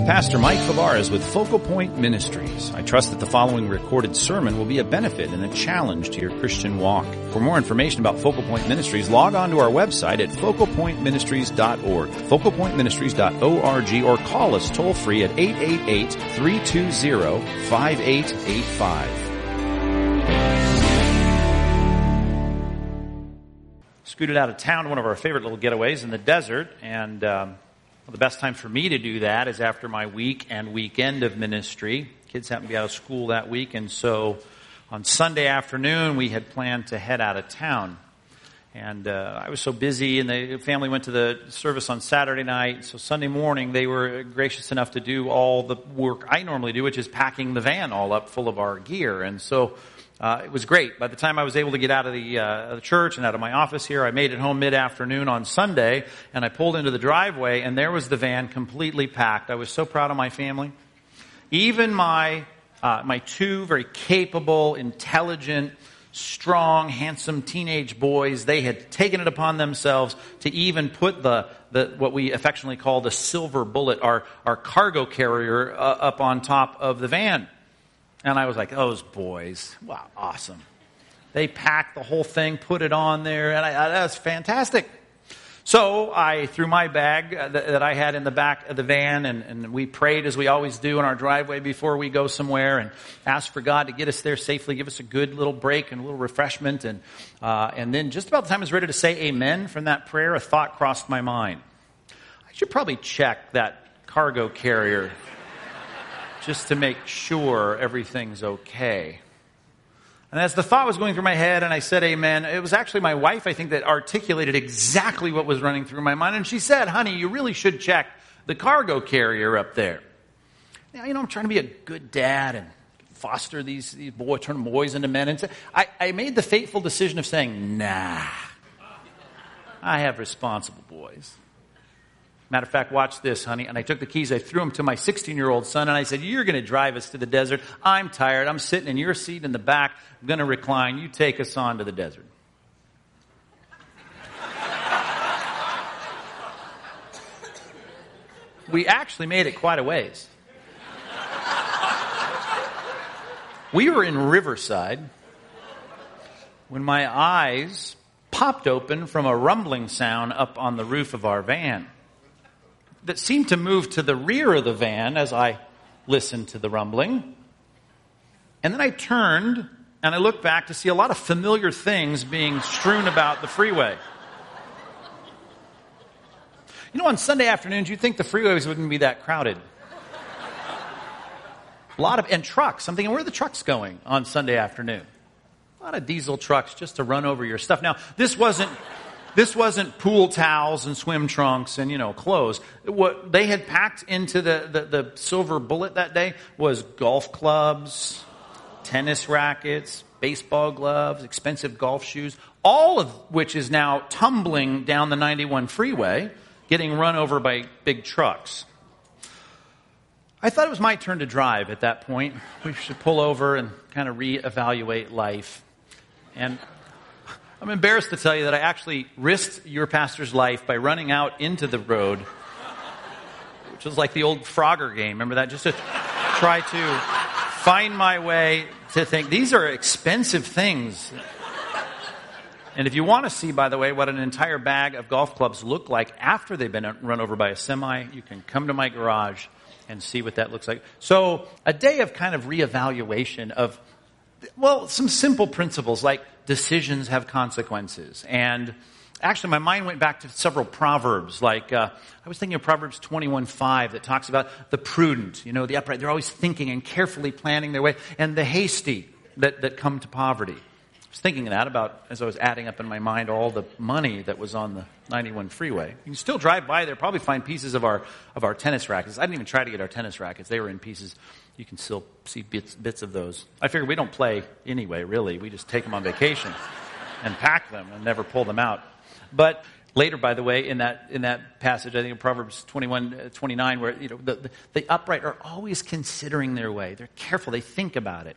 Pastor Mike Fabarez with Focal Point Ministries. I trust that the following recorded sermon will be a benefit and a challenge to your Christian walk. For more information about Focal Point Ministries, log on to our website at focalpointministries.org, focalpointministries.org, or call us toll free at 888-320-5885. Scooted out of town to one of our favorite little getaways in the desert, and the best time for me to do that is after my week and weekend of ministry. Kids happen to be out of school that week, and so on Sunday afternoon we had planned to head out of town. And I was so busy, and the family went to the service on Saturday night, so Sunday morning they were gracious enough to do all the work I normally do, which is packing the van all up full of our gear. And so it was great. By the time I was able to get out of the church and out of my office here, I made it home mid-afternoon on Sunday, and I pulled into the driveway, and there was the van completely packed. I was so proud of my family. Even my two very capable, intelligent, strong, handsome teenage boys, they had taken it upon themselves to even put the what we affectionately call the Silver Bullet, our cargo carrier, up on top of the van. And I was like, those boys, wow, awesome. They packed the whole thing, put it on there, and that was fantastic. So I threw my bag that I had in the back of the van, and we prayed as we always do in our driveway before we go somewhere, and asked for God to get us there safely, give us a good little break and a little refreshment. And then just about the time I was ready to say amen from that prayer, a thought crossed my mind. I should probably check that cargo carrier just to make sure everything's okay. And as the thought was going through my head and I said amen, it was actually my wife, I think, that articulated exactly what was running through my mind. And she said, honey, you really should check the cargo carrier up there. Now, I'm trying to be a good dad and foster these boys, turn boys into men. And so I made the fateful decision of saying, nah, I have responsible boys. Matter of fact, watch this, honey. And I took the keys, I threw them to my 16-year-old son, and I said, you're going to drive us to the desert. I'm tired. I'm sitting in your seat in the back. I'm going to recline. You take us on to the desert. We actually made it quite a ways. We were in Riverside when my eyes popped open from a rumbling sound up on the roof of our van that seemed to move to the rear of the van as I listened to the rumbling. And then I turned and I looked back to see a lot of familiar things being strewn about the freeway. On Sunday afternoons, you'd think the freeways wouldn't be that crowded. And trucks. I'm thinking, where are the trucks going on Sunday afternoon? A lot of diesel trucks just to run over your stuff. Now, this wasn't pool towels and swim trunks and, clothes. What they had packed into the Silver Bullet that day was golf clubs, tennis rackets, baseball gloves, expensive golf shoes, all of which is now tumbling down the 91 freeway, getting run over by big trucks. I thought it was my turn to drive at that point. We should pull over and kind of reevaluate life. And I'm embarrassed to tell you that I actually risked your pastor's life by running out into the road, which was like the old Frogger game. Remember that? Just to try to find my way to think, these are expensive things. And if you want to see, by the way, what an entire bag of golf clubs look like after they've been run over by a semi, you can come to my garage and see what that looks like. So a day of kind of reevaluation of, some simple principles like decisions have consequences. And actually, my mind went back to several proverbs. Like, I was thinking of Proverbs 21:5 that talks about the prudent, the upright. They're always thinking and carefully planning their way. And the hasty that come to poverty. I was thinking of that as I was adding up in my mind all the money that was on the 91 freeway. You can still drive by there, probably find pieces of our tennis rackets. I didn't even try to get our tennis rackets. They were in pieces. You can still see bits of those. I figure we don't play anyway, really. We just take them on vacation and pack them and never pull them out. But later, by the way, in that passage, I think in Proverbs 21:29, where the upright are always considering their way. They're careful. They think about it.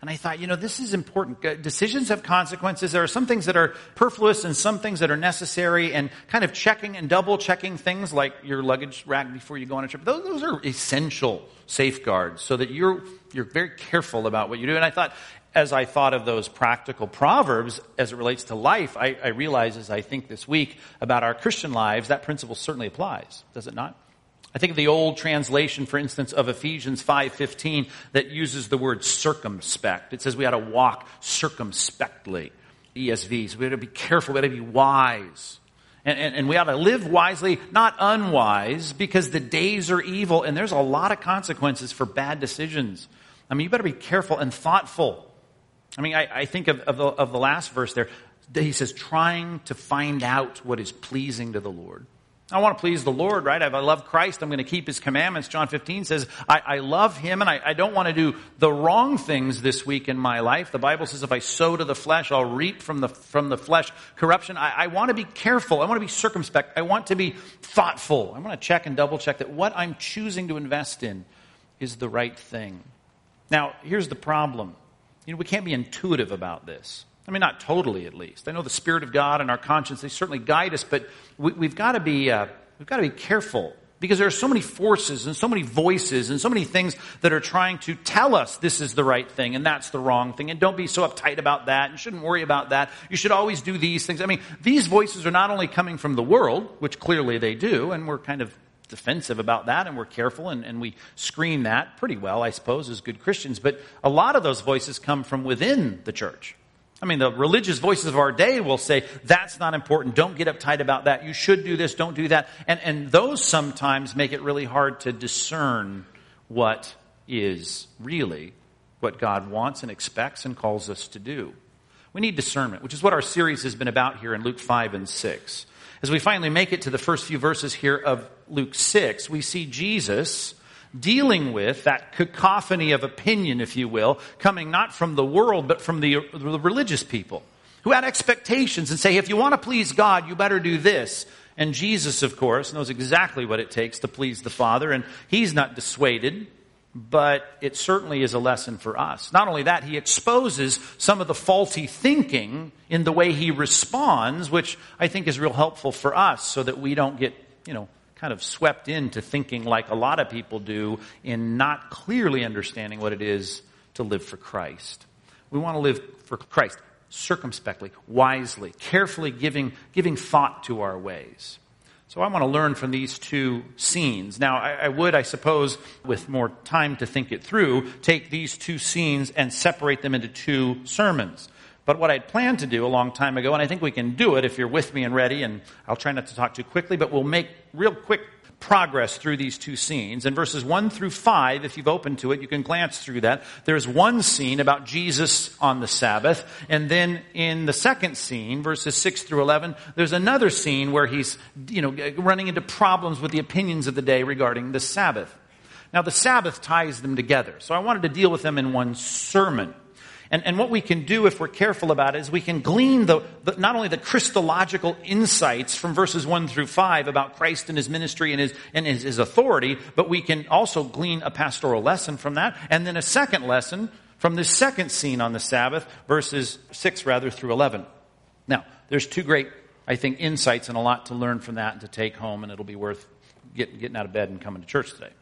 And I thought, this is important. Decisions have consequences. There are some things that are superfluous and some things that are necessary, and kind of checking and double checking things like your luggage rack before you go on a trip. Those are essential safeguards so that you're very careful about what you do. And I thought, as I thought of those practical proverbs as it relates to life, I realized as I think this week about our Christian lives, that principle certainly applies, does it not? I think of the old translation, for instance, of Ephesians 5:15 that uses the word circumspect. It says we ought to walk circumspectly, ESV. So we ought to be careful, we ought to be wise. And we ought to live wisely, not unwise, because the days are evil and there's a lot of consequences for bad decisions. I mean, you better be careful and thoughtful. I mean, I think of the last verse there. He says, trying to find out what is pleasing to the Lord. I want to please the Lord, right? If I love Christ, I'm going to keep His commandments. John 15 says, I love Him, and I don't want to do the wrong things this week in my life. The Bible says if I sow to the flesh, I'll reap from the flesh corruption. I want to be careful. I want to be circumspect. I want to be thoughtful. I want to check and double check that what I'm choosing to invest in is the right thing. Now, here's the problem. We can't be intuitive about this. I mean, not totally, at least. I know the Spirit of God and our conscience, they certainly guide us, but we've got to be careful, because there are so many forces and so many voices and so many things that are trying to tell us this is the right thing and that's the wrong thing, and don't be so uptight about that. You shouldn't worry about that. You should always do these things. I mean, these voices are not only coming from the world, which clearly they do, and we're kind of defensive about that, and we're careful, and we screen that pretty well, I suppose, as good Christians, but a lot of those voices come from within the church. I mean, the religious voices of our day will say, that's not important, don't get uptight about that, you should do this, don't do that. And those sometimes make it really hard to discern what is really what God wants and expects and calls us to do. We need discernment, which is what our series has been about here in Luke 5 and 6. As we finally make it to the first few verses here of Luke 6, we see Jesus dealing with that cacophony of opinion, if you will, coming not from the world, but from the religious people who had expectations and say, if you want to please God, you better do this. And Jesus, of course, knows exactly what it takes to please the Father, and He's not dissuaded, but it certainly is a lesson for us. Not only that, He exposes some of the faulty thinking in the way He responds, which I think is real helpful for us so that we don't get, kind of swept into thinking like a lot of people do in not clearly understanding what it is to live for Christ. We want to live for Christ circumspectly, wisely, carefully giving thought to our ways. So I want to learn from these two scenes. Now, I would, I suppose, with more time to think it through, take these two scenes and separate them into two sermons. But what I'd planned to do a long time ago, and I think we can do it if you're with me and ready, and I'll try not to talk too quickly, but we'll make real quick progress through these two scenes. In verses 1 through 5, if you've opened to it, you can glance through that. There's one scene about Jesus on the Sabbath, and then in the second scene, verses 6 through 11, there's another scene where he's, running into problems with the opinions of the day regarding the Sabbath. Now, the Sabbath ties them together, so I wanted to deal with them in one sermon. And what we can do if we're careful about it is we can glean not only the Christological insights from verses 1 through 5 about Christ and His ministry and his authority, but we can also glean a pastoral lesson from that, and then a second lesson from this second scene on the Sabbath, verses 6 through 11. Now, there's two great, I think, insights and a lot to learn from that and to take home, and it'll be worth getting out of bed and coming to church today.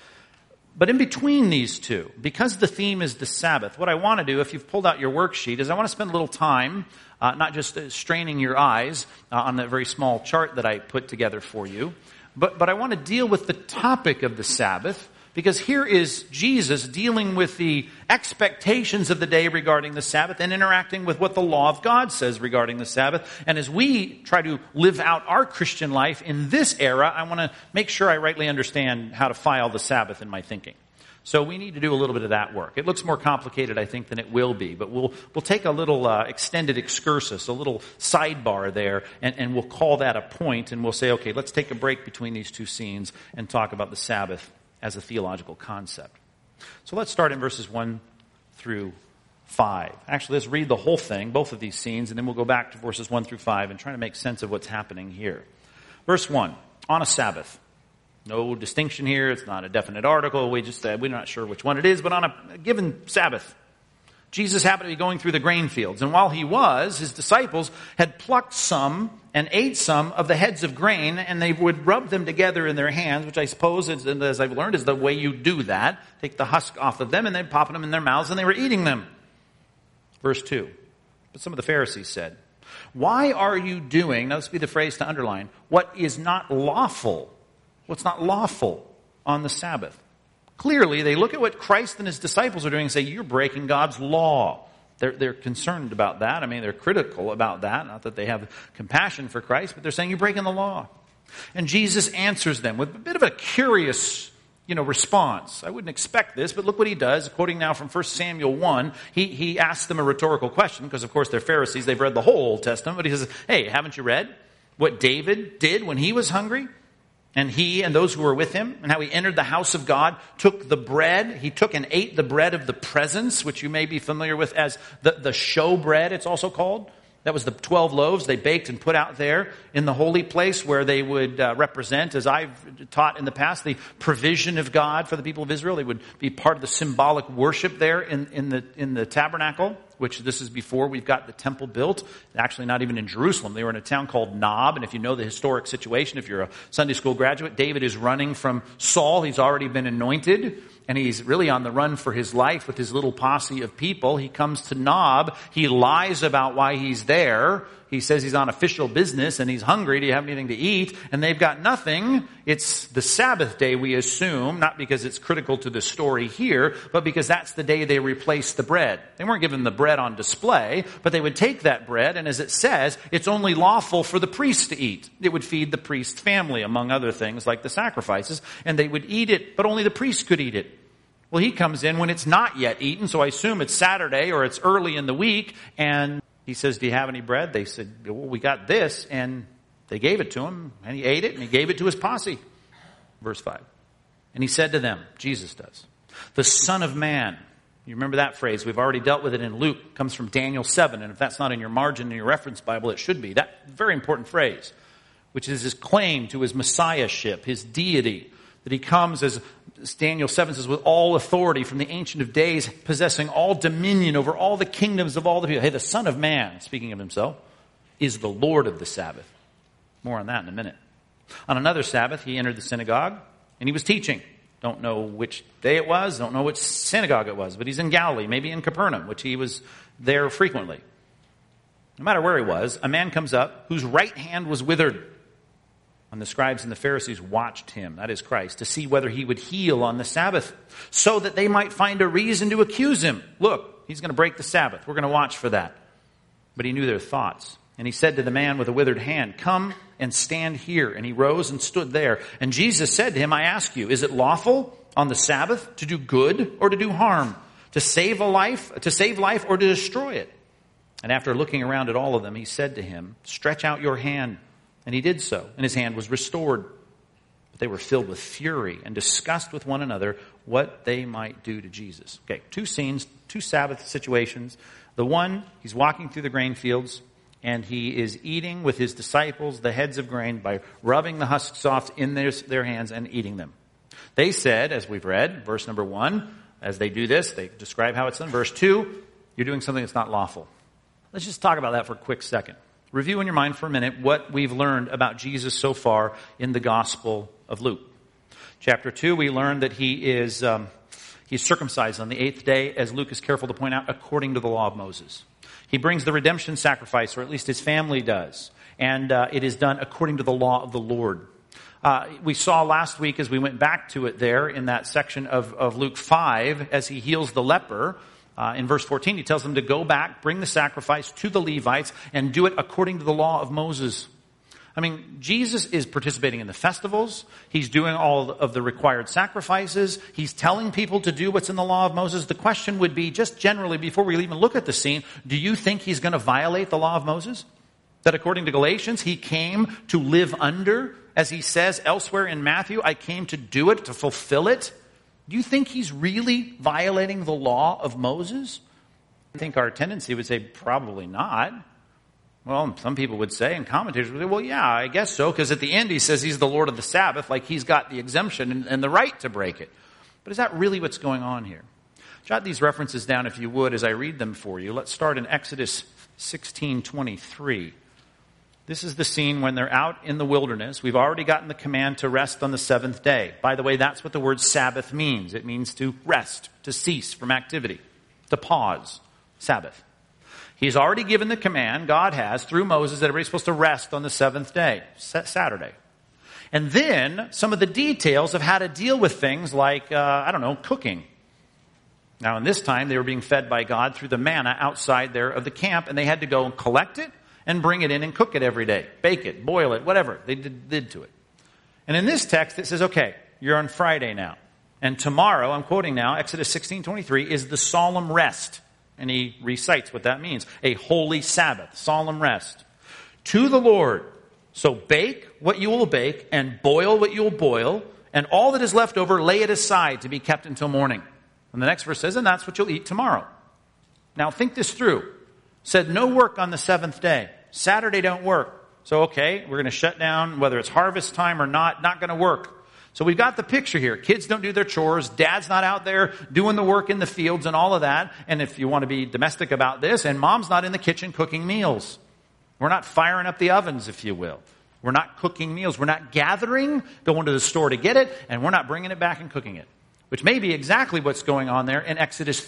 But in between these two, because the theme is the Sabbath, what I want to do, if you've pulled out your worksheet, is I want to spend a little time, not just straining your eyes on that very small chart that I put together for you, but I want to deal with the topic of the Sabbath, because here is Jesus dealing with the expectations of the day regarding the Sabbath and interacting with what the law of God says regarding the Sabbath. And as we try to live out our Christian life in this era, I want to make sure I rightly understand how to file the Sabbath in my thinking. So we need to do a little bit of that work. It looks more complicated, I think, than it will be. But we'll take a little extended excursus, a little sidebar there, and we'll call that a point. And we'll say, okay, let's take a break between these two scenes and talk about the Sabbath as a theological concept. So let's start in verses 1 through 5. Actually, let's read the whole thing, both of these scenes, and then we'll go back to verses 1 through 5 and try to make sense of what's happening here. Verse 1, on a Sabbath. No distinction here. It's not a definite article. We're not sure which one it is, but on a given Sabbath, Jesus happened to be going through the grain fields, and while he was, his disciples had plucked some and ate some of the heads of grain, and they would rub them together in their hands, which I suppose, as I've learned, is the way you do that. Take the husk off of them, and they'd pop them in their mouths, and they were eating them. Verse 2. But some of the Pharisees said, "Why are you doing," now this would be the phrase to underline, "what is not lawful?" What's not lawful on the Sabbath? Clearly, they look at what Christ and his disciples are doing and say, "You're breaking God's law." They're concerned about that. I mean, they're critical about that. Not that they have compassion for Christ, but they're saying, "You're breaking the law." And Jesus answers them with a bit of a curious, response. I wouldn't expect this, but look what he does. Quoting now from 1 Samuel 1, he asks them a rhetorical question, because of course they're Pharisees. They've read the whole Old Testament. But he says, "Hey, haven't you read what David did when he was hungry? And he and those who were with him, and how he entered the house of God, took the bread. He took and ate the bread of the presence," which you may be familiar with as the show bread, it's also called. That was the 12 loaves they baked and put out there in the holy place, where they would represent, as I've taught in the past, the provision of God for the people of Israel. They would be part of the symbolic worship there in the tabernacle, which this is before we've got the temple built. Actually, not even in Jerusalem. They were in a town called Nob, and if you know the historic situation, if you're a Sunday school graduate, David is running from Saul. He's already been anointed, and he's really on the run for his life with his little posse of people. He comes to Nob. He lies about why he's there. He says he's on official business and he's hungry. Do you have anything to eat? And they've got nothing. It's the Sabbath day, we assume, not because it's critical to the story here, but because that's the day they replaced the bread. They weren't given the bread on display, but they would take that bread, and as it says, it's only lawful for the priest to eat. It would feed the priest's family, among other things like the sacrifices, and they would eat it, but only the priest could eat it. Well, he comes in when it's not yet eaten, so I assume it's Saturday or it's early in the week, and he says, "Do you have any bread?" They said, "Well, we got this," and they gave it to him, and he ate it, and he gave it to his posse. Verse 5. And he said to them, Jesus does, "The Son of Man," you remember that phrase, we've already dealt with it in Luke, comes from Daniel 7, and if that's not in your margin in your reference Bible, it should be. That very important phrase, which is his claim to his messiahship, his deity, that he comes, as Daniel 7 says, with all authority from the Ancient of Days, possessing all dominion over all the kingdoms of all the people. Hey, the Son of Man, speaking of himself, is the Lord of the Sabbath. More on that in a minute. On another Sabbath, he entered the synagogue, and he was teaching. Don't know which day it was, don't know which synagogue it was, but he's in Galilee, maybe in Capernaum, which he was there frequently. No matter where he was, a man comes up whose right hand was withered. And the scribes and the Pharisees watched him, that is Christ, to see whether he would heal on the Sabbath, so that they might find a reason to accuse him. Look, he's going to break the Sabbath. We're going to watch for that. But he knew their thoughts. And he said to the man with a withered hand, "Come and stand here." And he rose and stood there. And Jesus said to him, "I ask you, is it lawful on the Sabbath to do good or to do harm? To save life or to destroy it?" And after looking around at all of them, he said to him, "Stretch out your hand." And he did so, and his hand was restored. But they were filled with fury and discussed with one another what they might do to Jesus. Okay, two scenes, two Sabbath situations. The one, he's walking through the grain fields, and he is eating with his disciples the heads of grain by rubbing the husks off in their hands and eating them. They said, as we've read, verse number 1, as they do this, they describe how it's done. Verse 2, you're doing something that's not lawful. Let's just talk about that for a quick second. Review in your mind for a minute what we've learned about Jesus so far in the Gospel of Luke. Chapter 2, we learned that he's circumcised on the 8th day, as Luke is careful to point out, according to the law of Moses. He brings the redemption sacrifice, or at least his family does, and it is done according to the law of the Lord. We saw last week, as we went back to it there in that section of Luke 5, as he heals the leper, in verse 14, he tells them to go back, bring the sacrifice to the Levites, and do it according to the law of Moses. I mean, Jesus is participating in the festivals. He's doing all of the required sacrifices. He's telling people to do what's in the law of Moses. The question would be, just generally, before we even look at the scene, do you think he's going to violate the law of Moses? That according to Galatians, he came to live under, as he says elsewhere in Matthew, I came to do it, to fulfill it. Do you think he's really violating the law of Moses? I think our tendency would say probably not. Well, some people would say, and commentators would say, well, yeah, I guess so, because at the end he says he's the Lord of the Sabbath, like he's got the exemption and the right to break it. But is that really what's going on here? Jot these references down if you would as I read them for you. Let's start in Exodus 16:23. This is the scene when they're out in the wilderness. We've already gotten the command to rest on the seventh day. By the way, that's what the word Sabbath means. It means to rest, to cease from activity, to pause. Sabbath. He's already given the command, God has, through Moses, that everybody's supposed to rest on the seventh day, Saturday. And then some of the details of how to deal with things like, cooking. Now, in this time, they were being fed by God through the manna outside there of the camp, and they had to go and collect it and bring it in and cook it every day. Bake it, boil it, whatever they did to it. And in this text, it says, okay, you're on Friday now. And tomorrow, I'm quoting now, Exodus 16:23, is the solemn rest. And he recites what that means. A holy Sabbath, solemn rest. To the Lord. So bake what you will bake and boil what you will boil. And all that is left over, lay it aside to be kept until morning. And the next verse says, and that's what you'll eat tomorrow. Now think this through. Said no work on the seventh day. Saturday don't work. So okay, we're going to shut down, whether it's harvest time or not going to work. So we've got the picture here. Kids don't do their chores. Dad's not out there doing the work in the fields and all of that. And if you want to be domestic about this, and mom's not in the kitchen cooking meals. We're not firing up the ovens, if you will. We're not cooking meals. We're not gathering, going to the store to get it, and we're not bringing it back and cooking it. Which may be exactly what's going on there in Exodus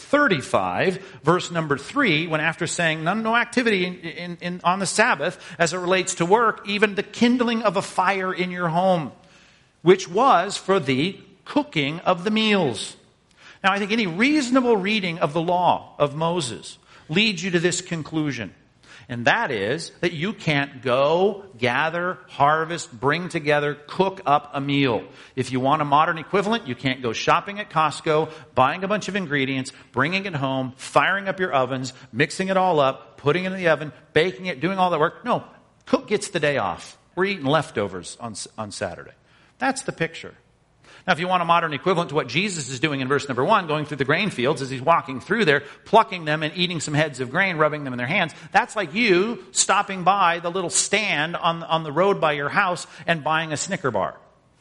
35, verse number 3, when after saying no activity on the Sabbath as it relates to work, even the kindling of a fire in your home, which was for the cooking of the meals. Now, I think any reasonable reading of the law of Moses leads you to this conclusion. And that is that you can't go, gather, harvest, bring together, cook up a meal. If you want a modern equivalent, you can't go shopping at Costco, buying a bunch of ingredients, bringing it home, firing up your ovens, mixing it all up, putting it in the oven, baking it, doing all that work. No, cook gets the day off. We're eating leftovers on Saturday. That's the picture. Now, if you want a modern equivalent to what Jesus is doing in verse number 1, going through the grain fields as he's walking through there, plucking them and eating some heads of grain, rubbing them in their hands, that's like you stopping by the little stand on the road by your house and buying a Snicker bar.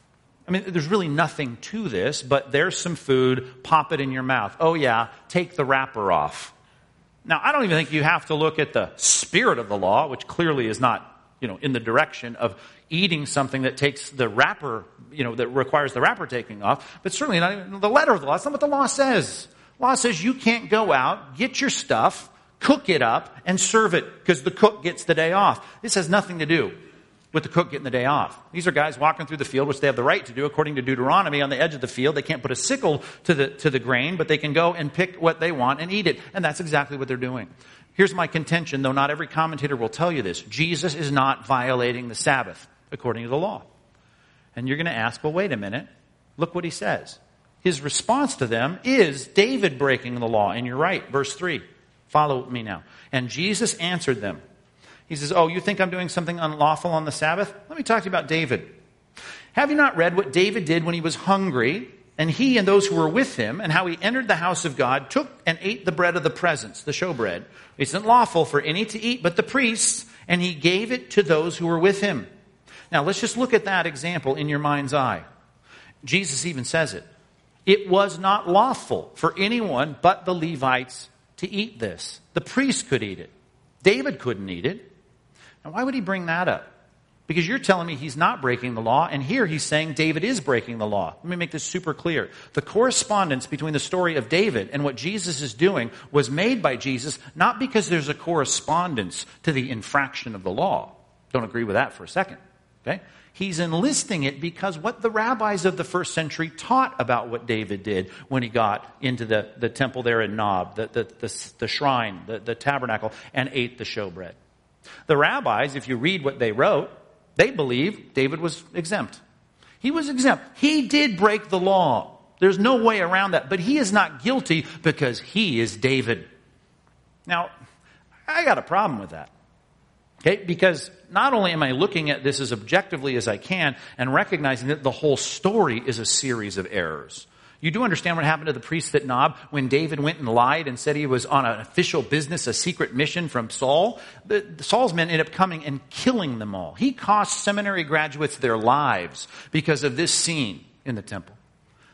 I mean, there's really nothing to this, but there's some food, pop it in your mouth. Oh yeah, take the wrapper off. Now, I don't even think you have to look at the spirit of the law, which clearly is not, in the direction of eating something that takes the wrapper, that requires the wrapper taking off, but certainly not even the letter of the law. That's not what the law says. The law says you can't go out, get your stuff, cook it up, and serve it because the cook gets the day off. This has nothing to do with the cook getting the day off. These are guys walking through the field, which they have the right to do according to Deuteronomy. On the edge of the field, they can't put a sickle to the grain, but they can go and pick what they want and eat it. And that's exactly what they're doing. Here's my contention, though not every commentator will tell you this. Jesus is not violating the Sabbath according to the law. And you're going to ask, well, wait a minute. Look what he says. His response to them is David breaking the law. And you're right. Verse 3. Follow me now. And Jesus answered them. He says, oh, you think I'm doing something unlawful on the Sabbath? Let me talk to you about David. Have you not read what David did when he was hungry, and he and those who were with him, and how he entered the house of God, took and ate the bread of the presence, the showbread? It isn't lawful for any to eat but the priests, and he gave it to those who were with him. Now, let's just look at that example in your mind's eye. Jesus even says it. It was not lawful for anyone but the Levites to eat this. The priests could eat it. David couldn't eat it. Now, why would he bring that up? Because you're telling me he's not breaking the law, and here he's saying David is breaking the law. Let me make this super clear. The correspondence between the story of David and what Jesus is doing was made by Jesus, not because there's a correspondence to the infraction of the law. Don't agree with that for a second. Okay? He's enlisting it because what the rabbis of the first century taught about what David did when he got into the temple there in Nob, the shrine, the tabernacle, and ate the showbread. The rabbis, if you read what they wrote, they believe David was exempt. He was exempt. He did break the law. There's no way around that. But he is not guilty because he is David. Now, I got a problem with that. Okay, because not only am I looking at this as objectively as I can and recognizing that the whole story is a series of errors. You do understand what happened to the priests at Nob when David went and lied and said he was on an official business, a secret mission from Saul? Saul's men ended up coming and killing them all. He cost seminary graduates their lives because of this scene in the temple.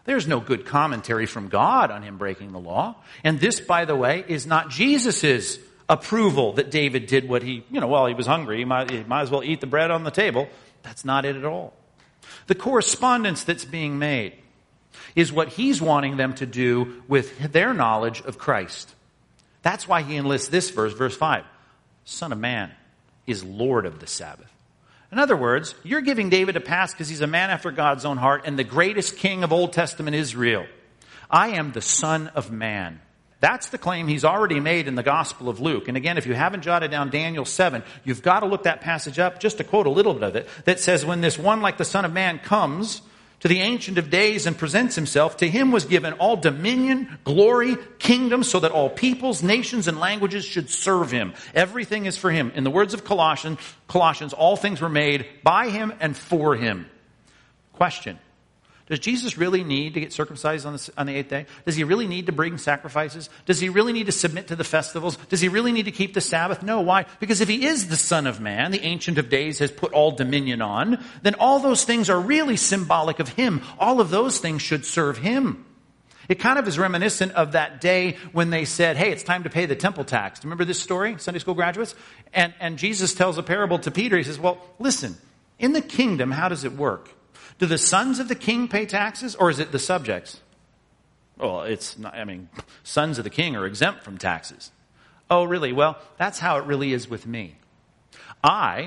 There's no good commentary from God on him breaking the law. And this, by the way, is not Jesus' approval that David did what he, while he was hungry, he might as well eat the bread on the table. That's not it at all. The correspondence that's being made is what he's wanting them to do with their knowledge of Christ. That's why he enlists this verse 5. Son of Man is Lord of the Sabbath. In other words, you're giving David a pass because he's a man after God's own heart and the greatest king of Old Testament Israel. I am the Son of Man. That's the claim he's already made in the Gospel of Luke. And again, if you haven't jotted down Daniel 7, you've got to look that passage up, just to quote a little bit of it, that says, when this one like the Son of Man comes to the Ancient of Days and presents himself, to him was given all dominion, glory, kingdom, so that all peoples, nations, and languages should serve him. Everything is for him. In the words of Colossians, all things were made by him and for him. Question. Does Jesus really need to get circumcised on the eighth day? Does he really need to bring sacrifices? Does he really need to submit to the festivals? Does he really need to keep the Sabbath? No. Why? Because if he is the Son of Man, the Ancient of Days has put all dominion on, then all those things are really symbolic of him. All of those things should serve him. It kind of is reminiscent of that day when they said, hey, it's time to pay the temple tax. Do you remember this story, Sunday school graduates? And Jesus tells a parable to Peter. He says, well, listen, in the kingdom, how does it work? Do the sons of the king pay taxes, or is it the subjects? Well, it's not, sons of the king are exempt from taxes. Oh, really? Well, that's how it really is with me. I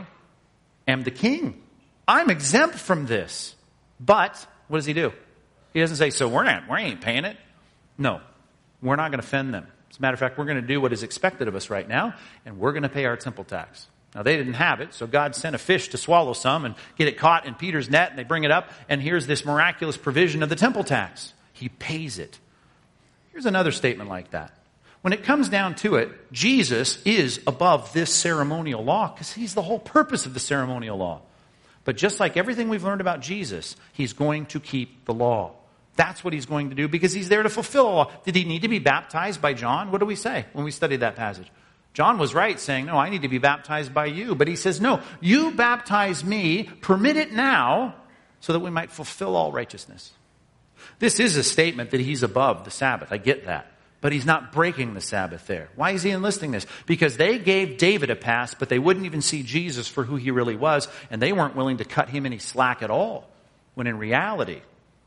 am the king. I'm exempt from this. But what does he do? He doesn't say, so we ain't paying it. No, we're not going to offend them. As a matter of fact, we're going to do what is expected of us right now, and we're going to pay our temple tax. Now, they didn't have it, so God sent a fish to swallow some and get it caught in Peter's net, and they bring it up, and here's this miraculous provision of the temple tax. He pays it. Here's another statement like that. When it comes down to it, Jesus is above this ceremonial law because he's the whole purpose of the ceremonial law. But just like everything we've learned about Jesus, he's going to keep the law. That's what he's going to do because he's there to fulfill the law. Did he need to be baptized by John? What do we say when we studied that passage? John was right saying, no, I need to be baptized by you. But he says, no, you baptize me, permit it now, so that we might fulfill all righteousness. This is a statement that he's above the Sabbath. I get that. But he's not breaking the Sabbath there. Why is he enlisting this? Because they gave David a pass, but they wouldn't even see Jesus for who he really was, and they weren't willing to cut him any slack at all. When in reality,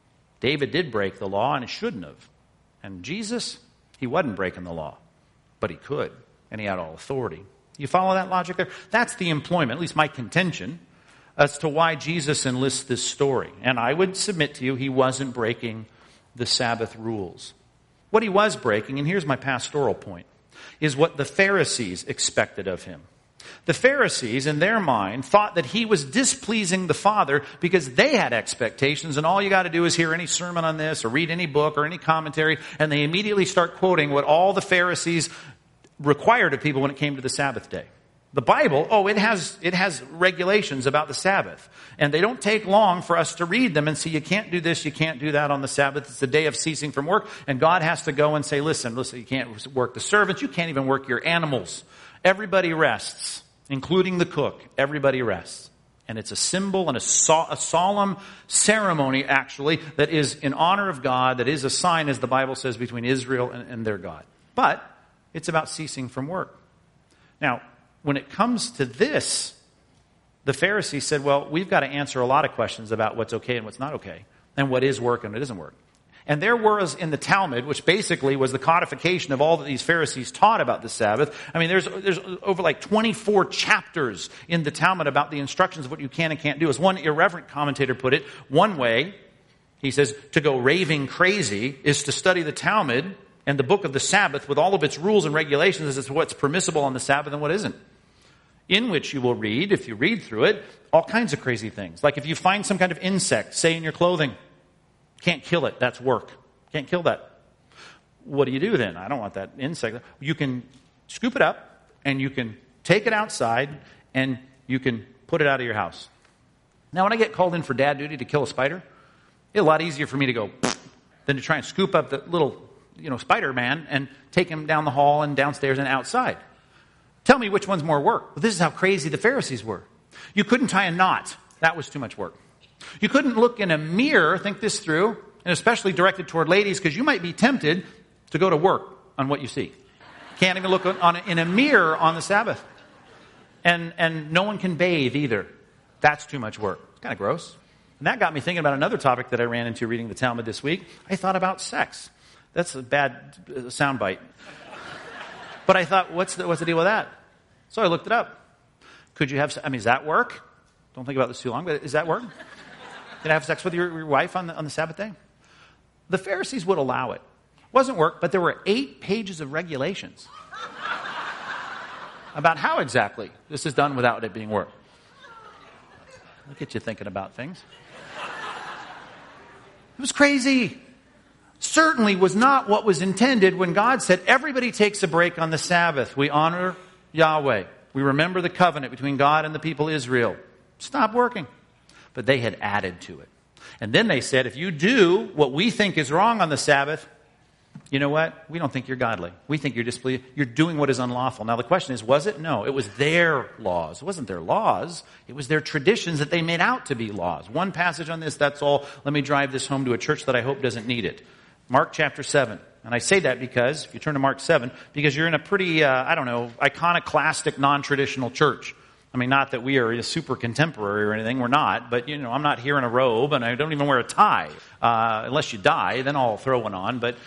David did break the law, and he shouldn't have. And Jesus, he wasn't breaking the law, but he could. And he had all authority. You follow that logic there? That's the employment, at least my contention, as to why Jesus enlists this story. And I would submit to you, he wasn't breaking the Sabbath rules. What he was breaking, and here's my pastoral point, is what the Pharisees expected of him. The Pharisees, in their mind, thought that he was displeasing the Father because they had expectations, and all you got to do is hear any sermon on this or read any book or any commentary, and they immediately start quoting what all the Pharisees required of people when it came to the Sabbath day. The Bible, it has regulations about the Sabbath. And they don't take long for us to read them and see you can't do this, you can't do that on the Sabbath. It's the day of ceasing from work. And God has to go and say, listen, you can't work the servants, you can't even work your animals. Everybody rests, including the cook. Everybody rests. And it's a symbol and a solemn ceremony, actually, that is in honor of God, that is a sign, as the Bible says, between Israel and their God. But it's about ceasing from work. Now, when it comes to this, the Pharisees said, well, we've got to answer a lot of questions about what's okay and what's not okay, and what is work and what isn't work. And there was in the Talmud, which basically was the codification of all that these Pharisees taught about the Sabbath. There's over like 24 chapters in the Talmud about the instructions of what you can and can't do. As one irreverent commentator put it, one way, he says, to go raving crazy is to study the Talmud and the book of the Sabbath with all of its rules and regulations as to what's permissible on the Sabbath and what isn't. In which you will read, if you read through it, all kinds of crazy things. Like if you find some kind of insect, say in your clothing, can't kill it, that's work. Can't kill that. What do you do then? I don't want that insect. You can scoop it up and you can take it outside and you can put it out of your house. Now when I get called in for dad duty to kill a spider, it's a lot easier for me to go than to try and scoop up the little Spider-Man and take him down the hall and downstairs and outside. Tell me which one's more work. Well, this is how crazy the Pharisees were. You couldn't tie a knot. That was too much work. You couldn't look in a mirror, think this through, and especially directed toward ladies, because you might be tempted to go to work on what you see. Can't even look in a mirror on the Sabbath. And no one can bathe either. That's too much work. It's kind of gross. And that got me thinking about another topic that I ran into reading the Talmud this week. I thought about sex. That's a bad soundbite. But I thought, what's the deal with that? So I looked it up. Could you have, does that work? Don't think about this too long, but does that work? Can I have sex with your wife on the Sabbath day? The Pharisees would allow it. Wasn't work, but there were 8 pages of regulations about how exactly this is done without it being work. Look at you thinking about things. It was crazy. Certainly was not what was intended when God said everybody takes a break on the Sabbath. We honor Yahweh. We remember the covenant between God and the people Israel. Stop working. But they had added to it. And then they said, if you do what we think is wrong on the Sabbath, you know what? We don't think you're godly. We think you're doing what is unlawful. Now the question is, was it? No, it was their laws. It wasn't their laws. It was their traditions that they made out to be laws. One passage on this, that's all. Let me drive this home to a church that I hope doesn't need it. Mark chapter 7. And I say that because, if you turn to Mark 7, because you're in a pretty, iconoclastic, non-traditional church. I mean, not that we are super contemporary or anything. We're not. But, I'm not here in a robe, and I don't even wear a tie. Unless you die, then I'll throw one on. But,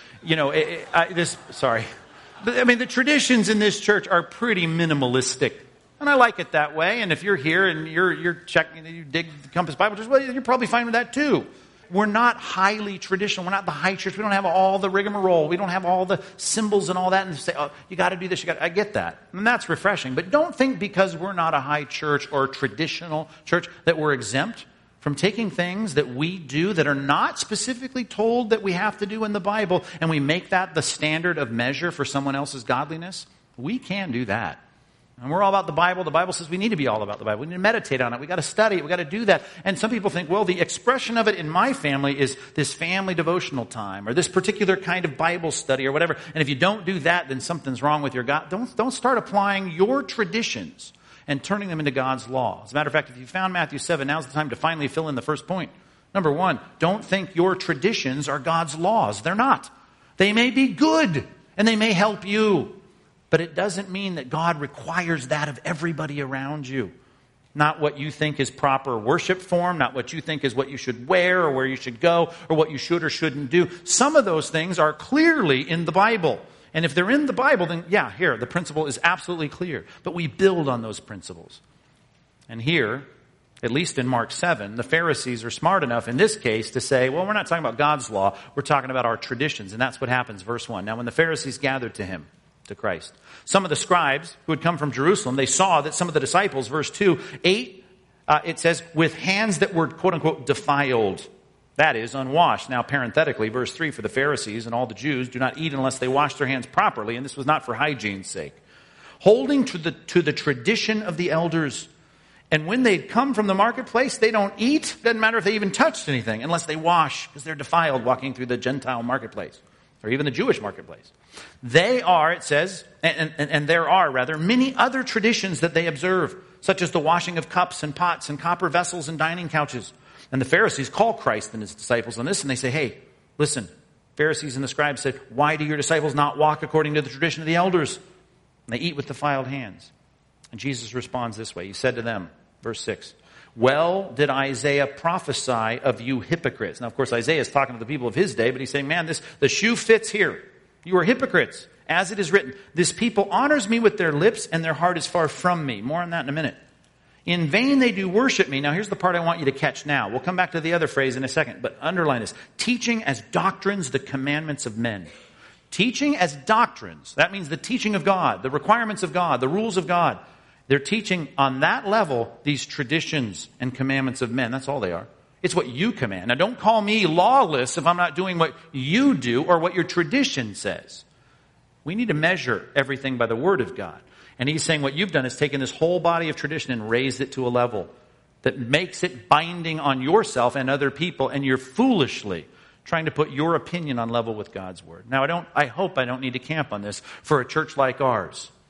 sorry. But, the traditions in this church are pretty minimalistic. And I like it that way. And if you're here and you're checking, you dig the Compass Bible Church, well, you're probably fine with that too. We're not highly traditional. We're not the high church. We don't have all the rigmarole. We don't have all the symbols and all that. And say, oh, you got to do this. I get that. And that's refreshing. But don't think because we're not a high church or a traditional church that we're exempt from taking things that we do that are not specifically told that we have to do in the Bible, and we make that the standard of measure for someone else's godliness. We can do that. And we're all about the Bible. The Bible says we need to be all about the Bible. We need to meditate on it. We got to study it. We got to do that. And some people think, well, the expression of it in my family is this family devotional time or this particular kind of Bible study or whatever. And if you don't do that, then something's wrong with your God. Don't start applying your traditions and turning them into God's law. As a matter of fact, if you found Matthew 7, now's the time to finally fill in the first point. Number 1, don't think your traditions are God's laws. They're not. They may be good and they may help you. But it doesn't mean that God requires that of everybody around you. Not what you think is proper worship form, not what you think is what you should wear or where you should go or what you should or shouldn't do. Some of those things are clearly in the Bible. And if they're in the Bible, then here, the principle is absolutely clear. But we build on those principles. And here, at least in Mark 7, the Pharisees are smart enough in this case to say, well, we're not talking about God's law, we're talking about our traditions. And that's what happens, verse 1. Now when the Pharisees gathered to him, to Christ, some of the scribes who had come from Jerusalem, they saw that some of the disciples, verse 2, ate, it says, with hands that were, quote unquote, defiled. That is, unwashed. Now, parenthetically, verse 3, for the Pharisees and all the Jews do not eat unless they wash their hands properly, and this was not for hygiene's sake. Holding to the tradition of the elders. And when they come from the marketplace, they don't eat. Doesn't matter if they even touched anything, unless they wash, because they're defiled walking through the Gentile marketplace. Or even the Jewish marketplace. They are, it says, and there are rather, many other traditions that they observe, such as the washing of cups and pots and copper vessels and dining couches. And the Pharisees call Christ and his disciples on this, and they say, hey, listen, Pharisees and the scribes said, why do your disciples not walk according to the tradition of the elders? And they eat with defiled hands. And Jesus responds this way. He said to them, verse 6, well did Isaiah prophesy of you hypocrites. Now, of course, Isaiah is talking to the people of his day, but he's saying, man, the shoe fits here. You are hypocrites. As it is written, this people honors me with their lips and their heart is far from me. More on that in a minute. In vain they do worship me. Now, here's the part I want you to catch now. We'll come back to the other phrase in a second, but underline this. Teaching as doctrines the commandments of men. Teaching as doctrines. That means the teaching of God, the requirements of God, the rules of God. They're teaching on that level these traditions and commandments of men. That's all they are. It's what you command. Now, don't call me lawless if I'm not doing what you do or what your tradition says. We need to measure everything by the Word of God. And he's saying what you've done is taken this whole body of tradition and raised it to a level that makes it binding on yourself and other people, and you're foolishly trying to put your opinion on level with God's Word. Now, I hope I don't need to camp on this for a church like ours.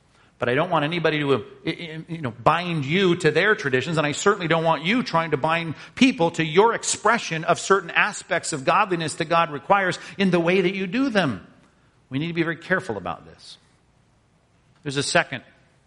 but I don't want anybody to bind you to their traditions, and I certainly don't want you trying to bind people to your expression of certain aspects of godliness that God requires in the way that you do them. We need to be very careful about this. There's a second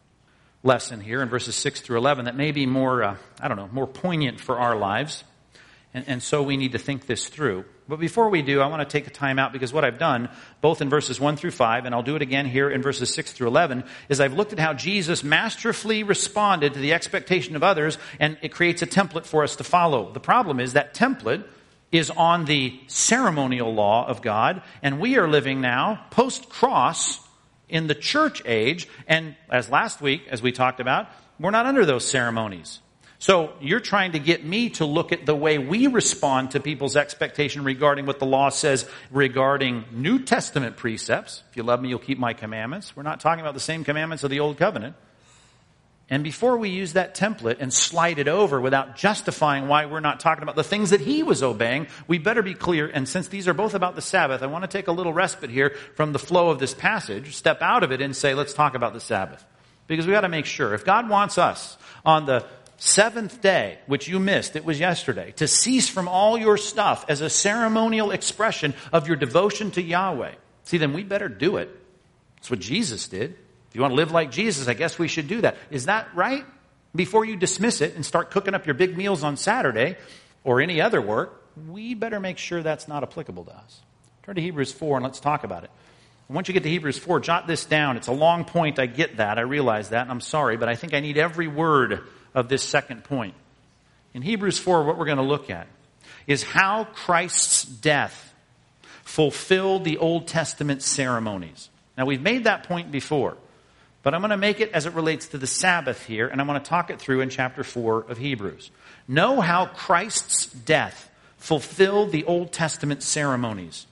lesson here in verses 6 through 11 that may be more poignant for our lives. And so we need to think this through. But before we do, I want to take a time out, because what I've done, both in verses 1 through 5, and I'll do it again here in verses 6 through 11, is I've looked at how Jesus masterfully responded to the expectation of others, and it creates a template for us to follow. The problem is that template is on the ceremonial law of God, and we are living now post-cross in the church age, and as last week, as we talked about, we're not under those ceremonies. So you're trying to get me to look at the way we respond to people's expectation regarding what the law says regarding New Testament precepts. If you love me, you'll keep my commandments. We're not talking about the same commandments of the Old Covenant. And before we use that template and slide it over without justifying why we're not talking about the things that he was obeying, we better be clear. And since these are both about the Sabbath, I want to take a little respite here from the flow of this passage, step out of it and say, let's talk about the Sabbath. Because we got to make sure. If God wants us on the seventh day, which you missed, it was yesterday, to cease from all your stuff as a ceremonial expression of your devotion to Yahweh, see, then we better do it. That's what Jesus did. If you want to live like Jesus, I guess we should do that. Is that right? Before you dismiss it and start cooking up your big meals on Saturday or any other work, we better make sure that's not applicable to us. Turn to Hebrews 4 and let's talk about it. And once you get to Hebrews 4, jot this down. It's a long point. I get that. I realize that. And I'm sorry, but I think I need every word of this second point. In Hebrews 4, what we're going to look at is how Christ's death fulfilled the Old Testament ceremonies. Now, we've made that point before, but I'm going to make it as it relates to the Sabbath here, and I'm going to talk it through in chapter 4 of Hebrews. Know how Christ's death fulfilled the Old Testament ceremonies.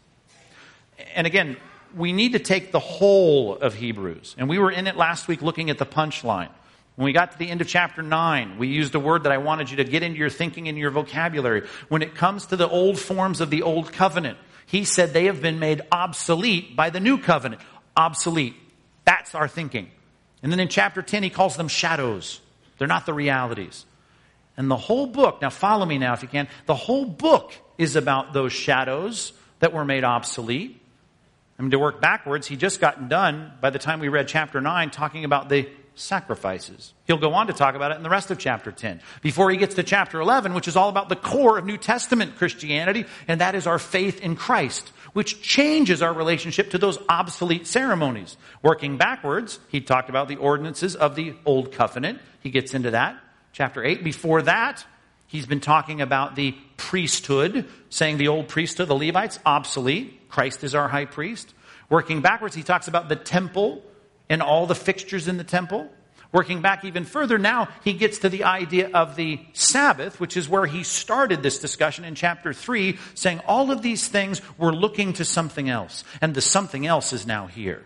And again, we need to take the whole of Hebrews. And we were in it last week looking at the punchline. When we got to the end of chapter 9, we used a word that I wanted you to get into your thinking and your vocabulary. When it comes to the old forms of the Old Covenant, he said they have been made obsolete by the New Covenant. Obsolete. That's our thinking. And then in chapter 10, he calls them shadows. They're not the realities. And the whole book, now follow me now if you can, the whole book is about those shadows that were made obsolete. I mean, to work backwards, he just got done by the time we read chapter 9 talking about the sacrifices. He'll go on to talk about it in the rest of chapter 10. Before he gets to chapter 11, which is all about the core of New Testament Christianity, and that is our faith in Christ, which changes our relationship to those obsolete ceremonies. Working backwards, he talked about the ordinances of the Old Covenant. He gets into that. Chapter 8. Before that, he's been talking about the priesthood, saying the old priesthood, the Levites, obsolete. Christ is our high priest. Working backwards, he talks about the temple and all the fixtures in the temple. Working back even further, now he gets to the idea of the Sabbath, which is where he started this discussion in chapter 3, saying all of these things were looking to something else. And the something else is now here.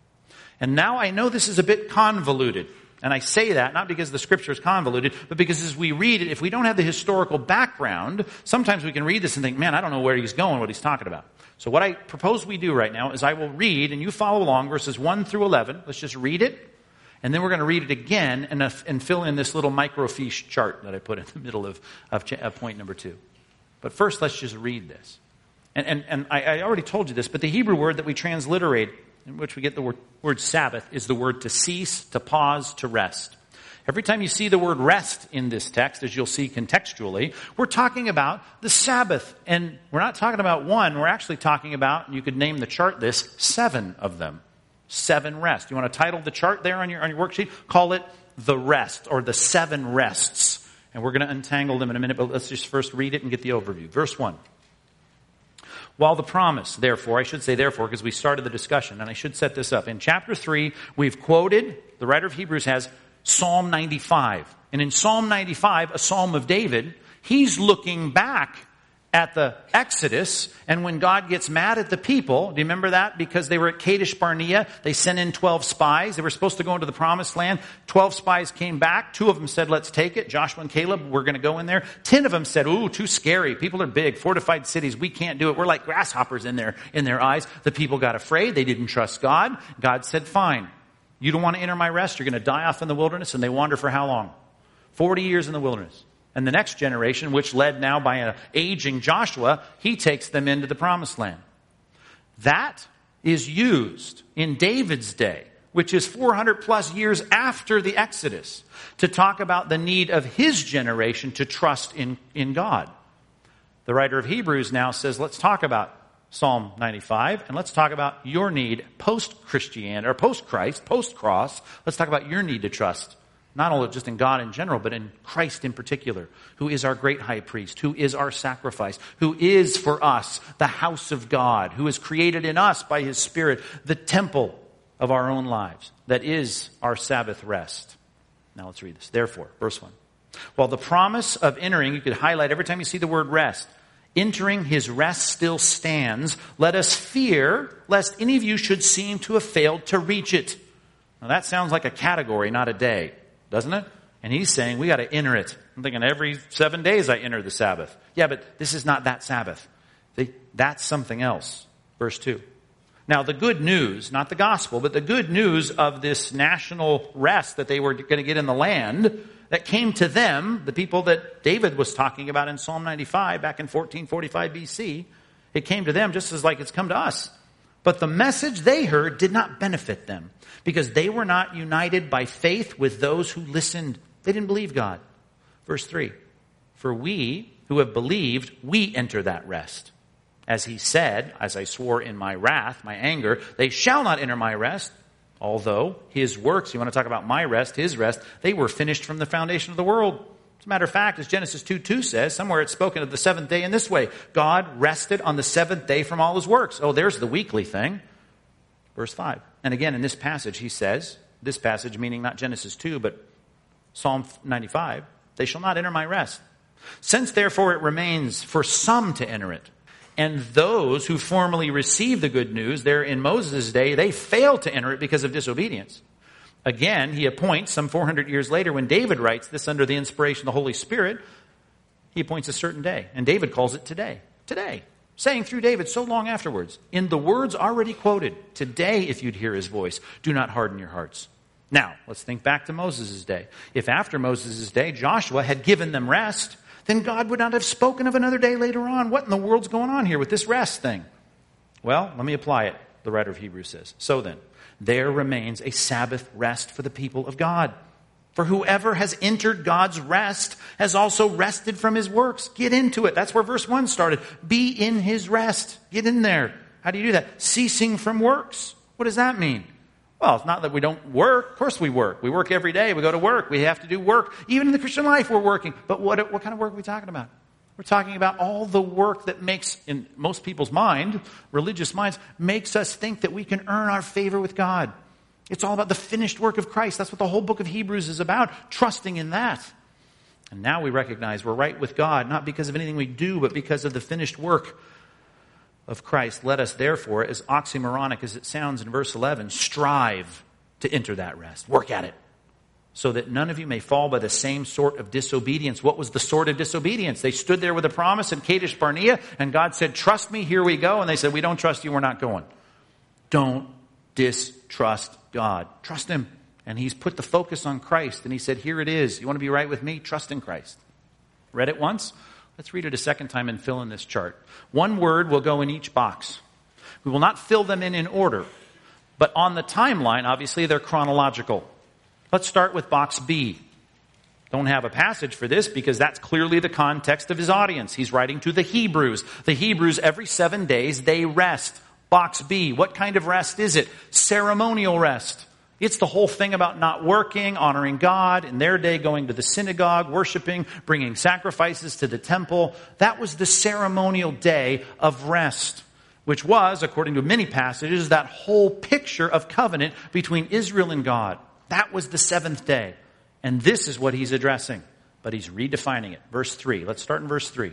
And now I know this is a bit convoluted. And I say that not because the scripture is convoluted, but because as we read it, if we don't have the historical background, sometimes we can read this and think, man, I don't know where he's going, what he's talking about. So what I propose we do right now is I will read, and you follow along, verses 1 through 11. Let's just read it. And then we're going to read it again and fill in this little microfiche chart that I put in the middle of point number 2. But first, let's just read this. And I already told you this, but the Hebrew word that we transliterate, in which we get the word Sabbath, is the word to cease, to pause, to rest. Every time you see the word rest in this text, as you'll see contextually, we're talking about the Sabbath. And we're not talking about one, we're actually talking about, and you could name the chart this, 7 of them. 7 rests. You want to title the chart there on your worksheet? Call it the rest, or the 7 rests. And we're going to untangle them in a minute, but let's just first read it and get the overview. Verse 1. While the promise, therefore, I should say therefore because we started the discussion, and I should set this up. In chapter 3, we've quoted, the writer of Hebrews has Psalm 95. And in Psalm 95, a psalm of David, he's looking back at the Exodus, and when God gets mad at the people, do you remember that? Because they were at Kadesh Barnea, they sent in 12 spies. They were supposed to go into the promised land. 12 spies came back. 2 of them said, let's take it. Joshua and Caleb, we're going to go in there. 10 of them said, ooh, too scary. People are big, fortified cities. We can't do it. We're like grasshoppers in their eyes. The people got afraid. They didn't trust God. God said, fine. You don't want to enter my rest? You're going to die off in the wilderness. And they wander for how long? 40 years in the wilderness. And the next generation, which led now by an aging Joshua, he takes them into the promised land. That is used in David's day, which is 400 plus years after the Exodus, to talk about the need of his generation to trust in God. The writer of Hebrews now says, let's talk about Psalm 95, and let's talk about your need post-Christianity, or post-Christ, post-cross. Let's talk about your need to trust, not only just in God in general, but in Christ in particular, who is our great high priest, who is our sacrifice, who is for us the house of God, who is created in us by his Spirit, the temple of our own lives, that is our Sabbath rest. Now let's read this. Therefore, verse 1. While the promise of entering, you could highlight every time you see the word rest, entering his rest still stands, let us fear lest any of you should seem to have failed to reach it. Now that sounds like a category, not a day, doesn't it? And he's saying we got to enter it. I'm thinking every 7 days I enter the Sabbath. Yeah, but this is not that Sabbath. That's something else. Verse 2. Now the good news, not the gospel, but the good news of this national rest that they were going to get in the land that came to them, the people that David was talking about in Psalm 95 back in 1445 BC, it came to them just as like it's come to us. But the message they heard did not benefit them because they were not united by faith with those who listened. They didn't believe God. Verse 3, for we who have believed, we enter that rest. As he said, as I swore in my wrath, my anger, they shall not enter my rest. Although his works, you want to talk about my rest, his rest, they were finished from the foundation of the world. As a matter of fact, as Genesis 2:2 says, somewhere it's spoken of the seventh day in this way. God rested on the seventh day from all his works. Oh, there's the weekly thing. Verse 5. And again, in this passage, he says, this passage meaning not Genesis 2, but Psalm 95, they shall not enter my rest. Since therefore it remains for some to enter it, and those who formerly received the good news there in Moses' day, they failed to enter it because of disobedience. Again, he appoints some 400 years later when David writes this under the inspiration of the Holy Spirit, he appoints a certain day. And David calls it today. Today. Saying through David so long afterwards, in the words already quoted, today if you'd hear his voice, do not harden your hearts. Now, let's think back to Moses' day. If after Moses' day Joshua had given them rest, then God would not have spoken of another day later on. What in the world's going on here with this rest thing? Well, let me apply it, the writer of Hebrews says. So then, there remains a Sabbath rest for the people of God. For whoever has entered God's rest has also rested from his works. Get into it. That's where verse 1 started. Be in his rest. Get in there. How do you do that? Ceasing from works. What does that mean? Well, it's not that we don't work. Of course we work. We work every day. We go to work. We have to do work. Even in the Christian life, we're working. But what kind of work are we talking about? We're talking about all the work that makes, in most people's mind, religious minds, makes us think that we can earn our favor with God. It's all about the finished work of Christ. That's what the whole book of Hebrews is about, trusting in that. And now we recognize we're right with God, not because of anything we do, but because of the finished work of Christ. Let us therefore, as oxymoronic as it sounds in verse 11, strive to enter that rest. Work at it. So that none of you may fall by the same sort of disobedience. What was the sort of disobedience? They stood there with a promise in Kadesh Barnea, and God said, trust me, here we go. And they said, we don't trust you, we're not going. Don't distrust God. Trust him. And he's put the focus on Christ, and he said, here it is. You want to be right with me? Trust in Christ. Read it once? Let's read it a second time and fill in this chart. One word will go in each box. We will not fill them in order. But on the timeline, obviously, they're chronological. Let's start with box B. Don't have a passage for this because that's clearly the context of his audience. He's writing to the Hebrews. The Hebrews, every 7 days, they rest. Box B, what kind of rest is it? Ceremonial rest. It's the whole thing about not working, honoring God, in their day going to the synagogue, worshiping, bringing sacrifices to the temple. That was the ceremonial day of rest, which was, according to many passages, that whole picture of covenant between Israel and God. That was the seventh day. And this is what he's addressing. But he's redefining it. Verse 3. Let's start in verse 3.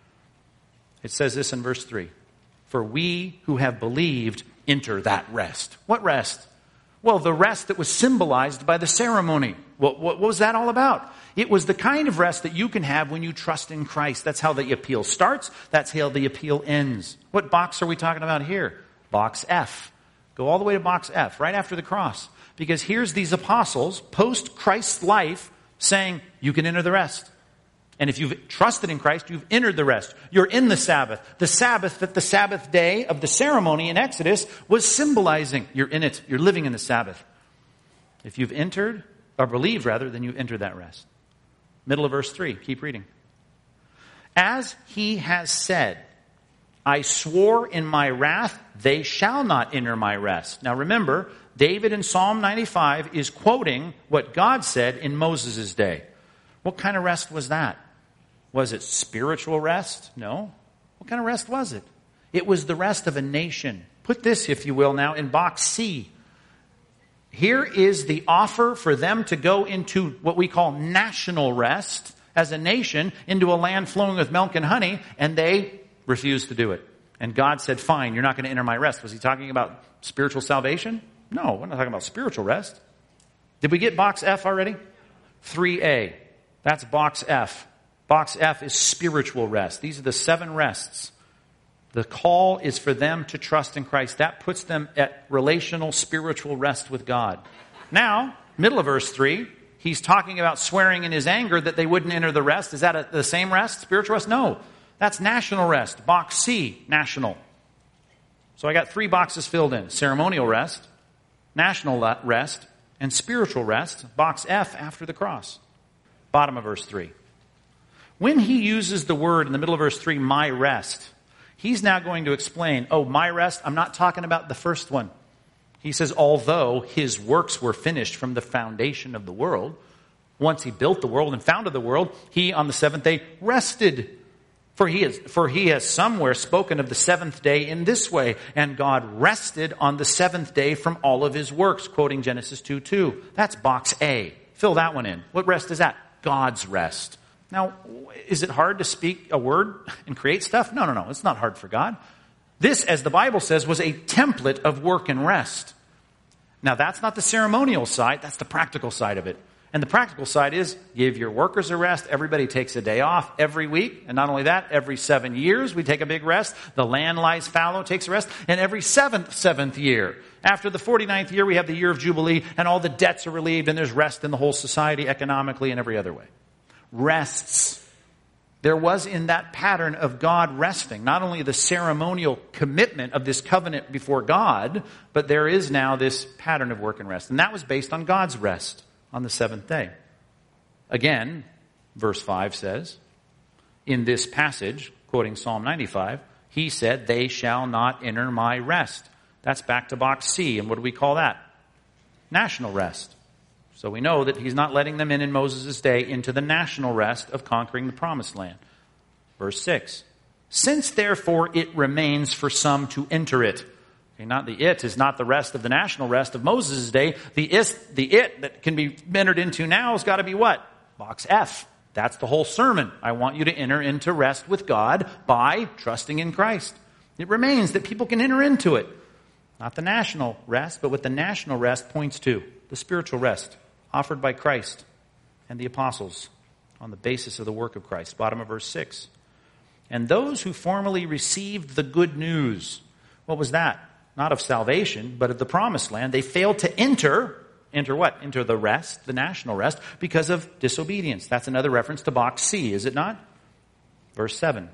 It says this in verse 3. For we who have believed enter that rest. What rest? Well, the rest that was symbolized by the ceremony. What was that all about? It was the kind of rest that you can have when you trust in Christ. That's how the appeal starts. That's how the appeal ends. What box are we talking about here? Box F. Go all the way to box F, right after the cross. Because here's these apostles, post Christ's life, saying, you can enter the rest. And if you've trusted in Christ, you've entered the rest. You're in the Sabbath. The Sabbath that the Sabbath day of the ceremony in Exodus was symbolizing. You're in it. You're living in the Sabbath. If you've entered, or believed rather, then you've entered that rest. Middle of verse 3. Keep reading. As he has said, I swore in my wrath, they shall not enter my rest. Now remember, David in Psalm 95 is quoting what God said in Moses' day. What kind of rest was that? Was it spiritual rest? No. What kind of rest was it? It was the rest of a nation. Put this, if you will, now in box C. Here is the offer for them to go into what we call national rest as a nation, into a land flowing with milk and honey, and they refused to do it. And God said, fine, you're not going to enter my rest. Was he talking about spiritual salvation? No, we're not talking about spiritual rest. Did we get box F already? 3A. That's box F. Box F is spiritual rest. These are the 7 rests. The call is for them to trust in Christ. That puts them at relational, spiritual rest with God. Now, middle of verse 3, he's talking about swearing in his anger that they wouldn't enter the rest. Is that the same rest, spiritual rest? No. That's national rest. Box C, national. So I got 3 boxes filled in. Ceremonial rest, national rest, and spiritual rest. Box F after the cross. Bottom of verse 3. When he uses the word in the middle of verse 3, my rest, he's now going to explain, my rest, I'm not talking about the first one. He says, although his works were finished from the foundation of the world, once he built the world and founded the world, he on the 7th day rested. For he has somewhere spoken of the 7th day in this way, and God rested on the 7th day from all of his works, quoting Genesis 2:2. That's box A. Fill that one in. What rest is that? God's rest. Now, is it hard to speak a word and create stuff? No. It's not hard for God. This, as the Bible says, was a template of work and rest. Now, that's not the ceremonial side. That's the practical side of it. And the practical side is give your workers a rest. Everybody takes a day off every week. And not only that, every 7 years we take a big rest. The land lies fallow, takes a rest. And every seventh year, after the 49th year, we have the year of Jubilee, and all the debts are relieved, and there's rest in the whole society, economically, and every other way. Rests. There was in that pattern of God resting, not only the ceremonial commitment of this covenant before God, but there is now this pattern of work and rest. And that was based on God's rest on the 7th day. Again, verse 5 says, in this passage, quoting Psalm 95, he said, they shall not enter my rest. That's back to box C. And what do we call that? National rest. So we know that he's not letting them in Moses' day into the national rest of conquering the promised land. Verse 6. Since therefore it remains for some to enter it. Okay, not the it is not the rest of the national rest of Moses' day. The it that can be entered into now has got to be what? Box F. That's the whole sermon. I want you to enter into rest with God by trusting in Christ. It remains that people can enter into it. Not the national rest, but what the national rest points to. The spiritual rest offered by Christ and the apostles on the basis of the work of Christ. Bottom of verse 6. And those who formerly received the good news. What was that? Not of salvation, but of the promised land. They failed to enter what? Enter the rest, the national rest, because of disobedience. That's another reference to box C, is it not? Verse 7.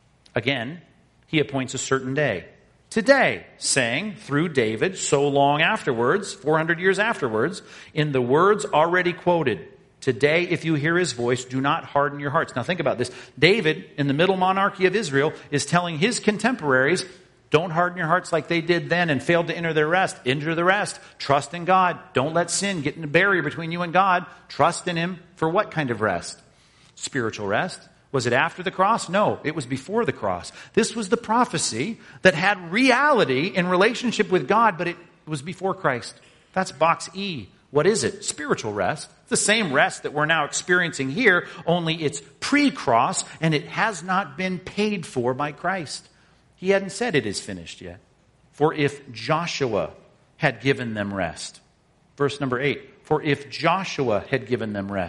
Again, he appoints a certain day. Today, saying, through David, so long afterwards, 400 years afterwards, in the words already quoted, today, if you hear his voice, do not harden your hearts. Now think about this. David, in the middle monarchy of Israel, is telling his contemporaries, don't harden your hearts like they did then and failed to enter their rest. Enter the rest. Trust in God. Don't let sin get in a barrier between you and God. Trust in him for what kind of rest? Spiritual rest. Was it after the cross? No, it was before the cross. This was the prophecy that had reality in relationship with God, but it was before Christ. That's box E. What is it? Spiritual rest. It's the same rest that we're now experiencing here, only it's pre-cross and it has not been paid for by Christ. He hadn't said it is finished yet. For if Joshua had given them rest. Verse number 8. For if Joshua had given them rest.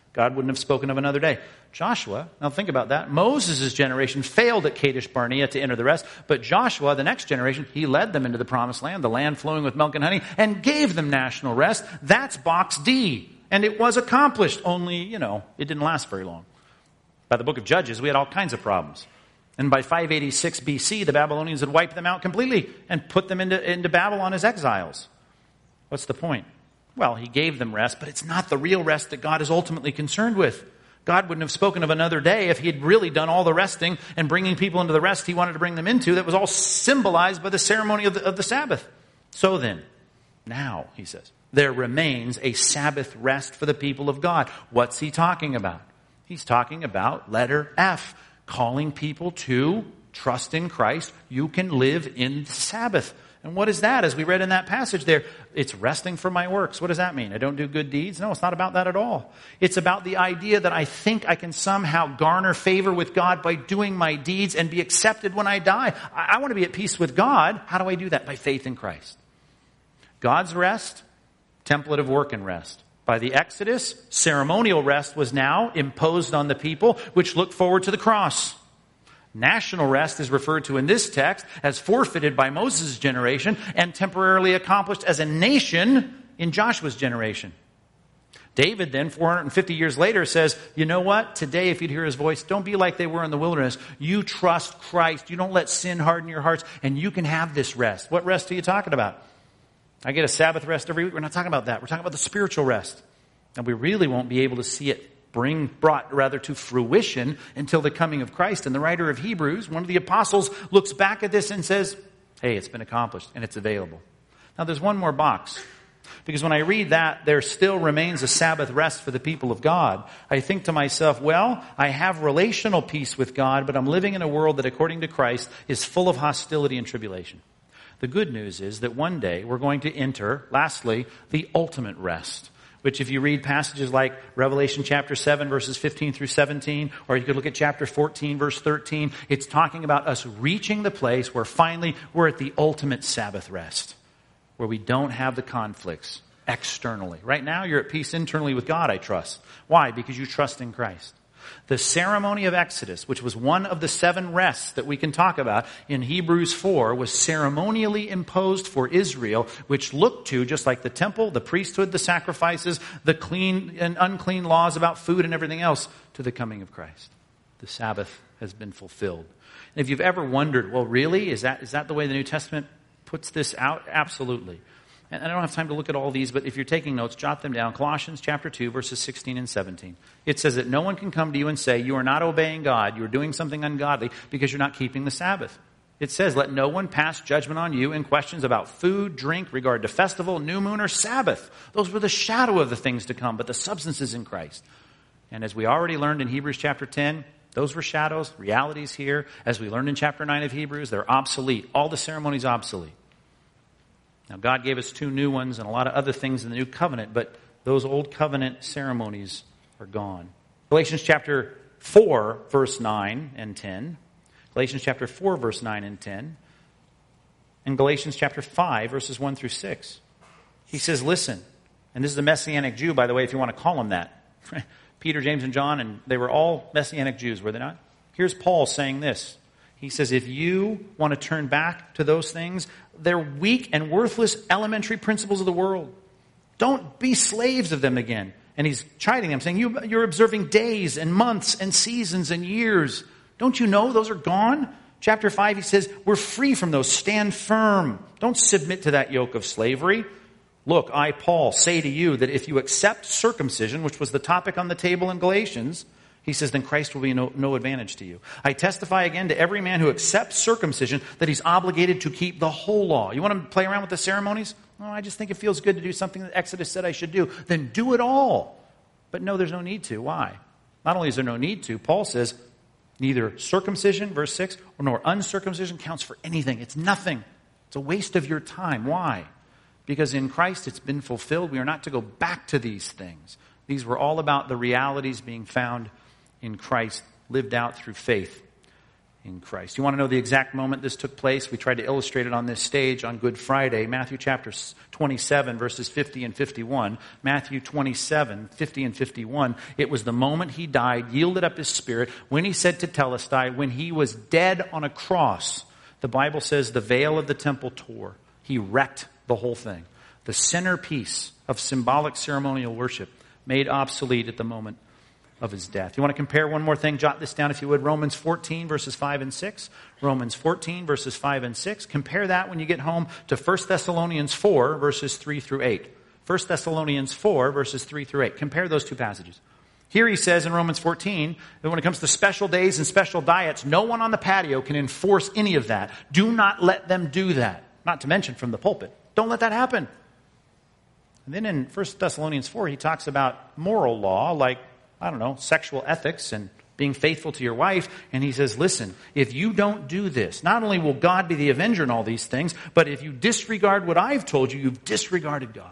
God wouldn't have spoken of another day. Joshua, now think about that. Moses' generation failed at Kadesh Barnea to enter the rest, but Joshua, the next generation, he led them into the promised land, the land flowing with milk and honey, and gave them national rest. That's box D. And it was accomplished, only, it didn't last very long. By the book of Judges, we had all kinds of problems. And by 586 BC, the Babylonians had wiped them out completely and put them into Babylon as exiles. What's the point? Well, he gave them rest, but it's not the real rest that God is ultimately concerned with. God wouldn't have spoken of another day if he had really done all the resting and bringing people into the rest he wanted to bring them into that was all symbolized by the ceremony of the Sabbath. So then, now, he says, there remains a Sabbath rest for the people of God. What's he talking about? He's talking about letter F, calling people to trust in Christ. You can live in the Sabbath. And what is that? As we read in that passage there, it's resting from my works. What does that mean? I don't do good deeds? No, it's not about that at all. It's about the idea that I think I can somehow garner favor with God by doing my deeds and be accepted when I die. I want to be at peace with God. How do I do that? By faith in Christ. God's rest, template of work and rest. By the Exodus, ceremonial rest was now imposed on the people, which looked forward to the cross. National rest is referred to in this text as forfeited by Moses' generation and temporarily accomplished as a nation in Joshua's generation. David then, 450 years later, says, you know what? Today, if you'd hear his voice, don't be like they were in the wilderness. You trust Christ. You don't let sin harden your hearts, and you can have this rest. What rest are you talking about? I get a Sabbath rest every week. We're not talking about that. We're talking about the spiritual rest. And we really won't be able to see it brought to fruition until the coming of Christ. And the writer of Hebrews, one of the apostles, looks back at this and says, hey, it's been accomplished and it's available. Now there's one more box. Because when I read that, there still remains a Sabbath rest for the people of God. I think to myself, well, I have relational peace with God, but I'm living in a world that, according to Christ, is full of hostility and tribulation. The good news is that one day we're going to enter, lastly, the ultimate rest. Which if you read passages like Revelation chapter 7 verses 15 through 17, or you could look at chapter 14 verse 13, it's talking about us reaching the place where finally we're at the ultimate Sabbath rest. Where we don't have the conflicts externally. Right now you're at peace internally with God, I trust. Why? Because you trust in Christ. The ceremony of Exodus, which was one of the 7 rests that we can talk about in Hebrews 4, was ceremonially imposed for Israel, which looked to, just like the temple, the priesthood, the sacrifices, the clean and unclean laws about food and everything else, to the coming of Christ. The Sabbath has been fulfilled. And if you've ever wondered, well, really, is that the way the New Testament puts this out? Absolutely. And I don't have time to look at all these, but if you're taking notes, jot them down. Colossians chapter 2, verses 16 and 17. It says that no one can come to you and say, you are not obeying God, you are doing something ungodly because you're not keeping the Sabbath. It says, let no one pass judgment on you in questions about food, drink, regard to festival, new moon, or Sabbath. Those were the shadow of the things to come, but the substance is in Christ. And as we already learned in Hebrews chapter 10, those were shadows, realities here. As we learned in chapter 9 of Hebrews, they're obsolete. All the ceremonies obsolete. Now, God gave us 2 new ones and a lot of other things in the new covenant, but those old covenant ceremonies are gone. Galatians chapter 4, verse 9 and 10. Galatians chapter 4, verse 9 and 10. And Galatians chapter 5, verses 1 through 6. He says, listen, and this is a Messianic Jew, by the way, if you want to call him that. Peter, James, and John, and they were all Messianic Jews, were they not? Here's Paul saying this. He says, if you want to turn back to those things, they're weak and worthless elementary principles of the world. Don't be slaves of them again. And he's chiding them, saying, you're observing days and months and seasons and years. Don't you know those are gone? Chapter 5, he says, we're free from those. Stand firm. Don't submit to that yoke of slavery. Look, I, Paul, say to you that if you accept circumcision, which was the topic on the table in Galatians, he says, then Christ will be no advantage to you. I testify again to every man who accepts circumcision that he's obligated to keep the whole law. You want to play around with the ceremonies? Oh, I just think it feels good to do something that Exodus said I should do. Then do it all. But no, there's no need to. Why? Not only is there no need to, Paul says, neither circumcision, verse 6, nor uncircumcision counts for anything. It's nothing. It's a waste of your time. Why? Because in Christ it's been fulfilled. We are not to go back to these things. These were all about the realities being found in Christ, lived out through faith in Christ. You want to know the exact moment this took place? We tried to illustrate it on this stage on Good Friday. Matthew chapter 27, verses 50 and 51. Matthew 27, 50 and 51. It was the moment he died, yielded up his spirit, when he said to Telestai, when he was dead on a cross. The Bible says the veil of the temple tore. He wrecked the whole thing. The centerpiece of symbolic ceremonial worship made obsolete at the moment of his death. You want to compare one more thing? Jot this down if you would. Romans 14 verses 5 and 6. Romans 14 verses 5 and 6. Compare that when you get home to 1 Thessalonians 4 verses 3 through 8. 1 Thessalonians 4 verses 3 through 8. Compare those two passages. Here he says in Romans 14 that when it comes to special days and special diets, no one on the patio can enforce any of that. Do not let them do that. Not to mention from the pulpit. Don't let that happen. And then in 1 Thessalonians 4, he talks about moral law, like sexual ethics and being faithful to your wife. And he says, listen, if you don't do this, not only will God be the avenger in all these things, but if you disregard what I've told you, you've disregarded God.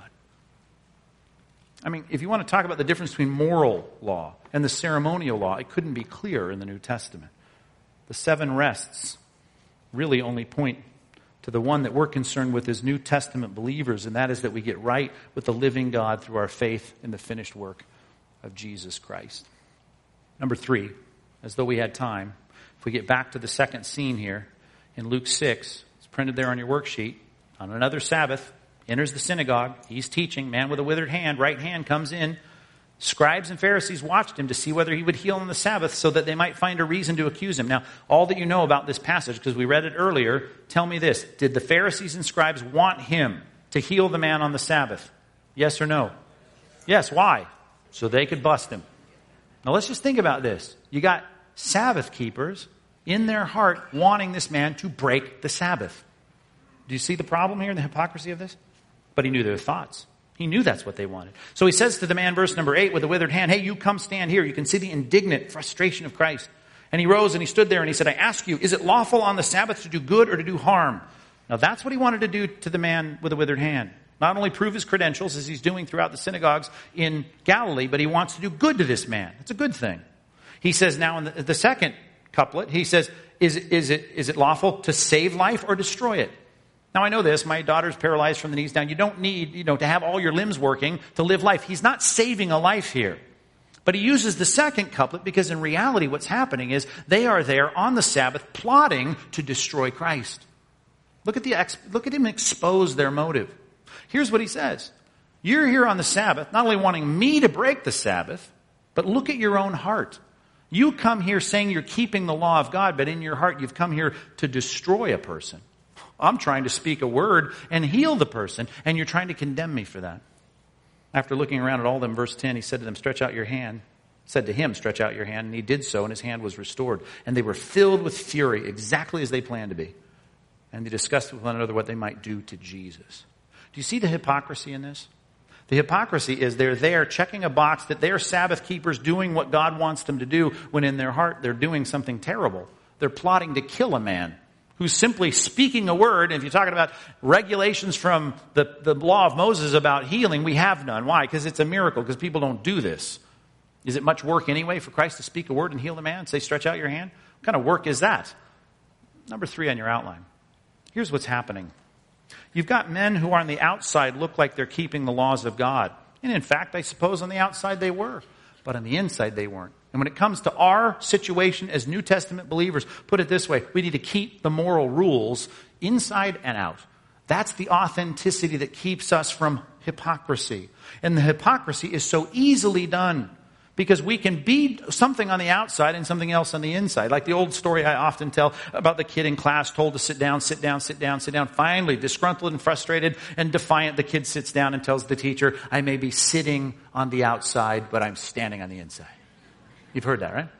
I mean, if you want to talk about the difference between moral law and the ceremonial law, it couldn't be clearer in the New Testament. The 7 rests really only point to the one that we're concerned with as New Testament believers, and that is that we get right with the living God through our faith in the finished work of Jesus Christ. Number 3, as though we had time, if we get back to the second scene here in Luke 6, it's printed there on your worksheet. On another Sabbath, enters the synagogue. He's teaching. Man with a withered hand, right hand, comes in. Scribes and Pharisees watched him to see whether he would heal on the Sabbath so that they might find a reason to accuse him. Now, all that you know about this passage, because we read it earlier, tell me this. Did the Pharisees and scribes want him to heal the man on the Sabbath? Yes or no? Yes. Why? So they could bust him. Now let's just think about this. You got Sabbath keepers in their heart wanting this man to break the Sabbath. Do you see the problem here in the hypocrisy of this? But he knew their thoughts. He knew that's what they wanted. So he says to the man, verse number 8, with a withered hand, hey, you come stand here. You can see the indignant frustration of Christ. And he rose and he stood there and he said, I ask you, is it lawful on the Sabbath to do good or to do harm? Now that's what he wanted to do to the man with a withered hand. Not only prove his credentials as he's doing throughout the synagogues in Galilee, but he wants to do good to this man. It's a good thing. He says now in the second couplet, he says, is it lawful to save life or destroy it? Now I know this, my daughter's paralyzed from the knees down. You don't need, to have all your limbs working to live life. He's not saving a life here. But he uses the second couplet because in reality what's happening is they are there on the Sabbath plotting to destroy Christ. Look at him expose their motive. Here's what he says. You're here on the Sabbath, not only wanting me to break the Sabbath, but look at your own heart. You come here saying you're keeping the law of God, but in your heart you've come here to destroy a person. I'm trying to speak a word and heal the person, and you're trying to condemn me for that. After looking around at all of them, verse 10, he said to them, stretch out your hand. Said to him, stretch out your hand, and he did so, and his hand was restored. And they were filled with fury, exactly as they planned to be. And they discussed with one another what they might do to Jesus. Do you see the hypocrisy in this? The hypocrisy is they're there checking a box that they're Sabbath keepers doing what God wants them to do, when in their heart they're doing something terrible. They're plotting to kill a man who's simply speaking a word. And if you're talking about regulations from the law of Moses about healing, we have none. Why? Because it's a miracle, because people don't do this. Is it much work anyway for Christ to speak a word and heal the man? Say, stretch out your hand? What kind of work is that? Number 3 on your outline. Here's what's happening. You've got men who on the outside look like they're keeping the laws of God. And in fact, I suppose on the outside they were. But on the inside they weren't. And when it comes to our situation as New Testament believers, put it this way, we need to keep the moral rules inside and out. That's the authenticity that keeps us from hypocrisy. And the hypocrisy is so easily done because we can be something on the outside and something else on the inside. Like the old story I often tell about the kid in class told to sit down, sit down, sit down, sit down. Finally, disgruntled and frustrated and defiant, the kid sits down and tells the teacher, I may be sitting on the outside, but I'm standing on the inside. You've heard that, right?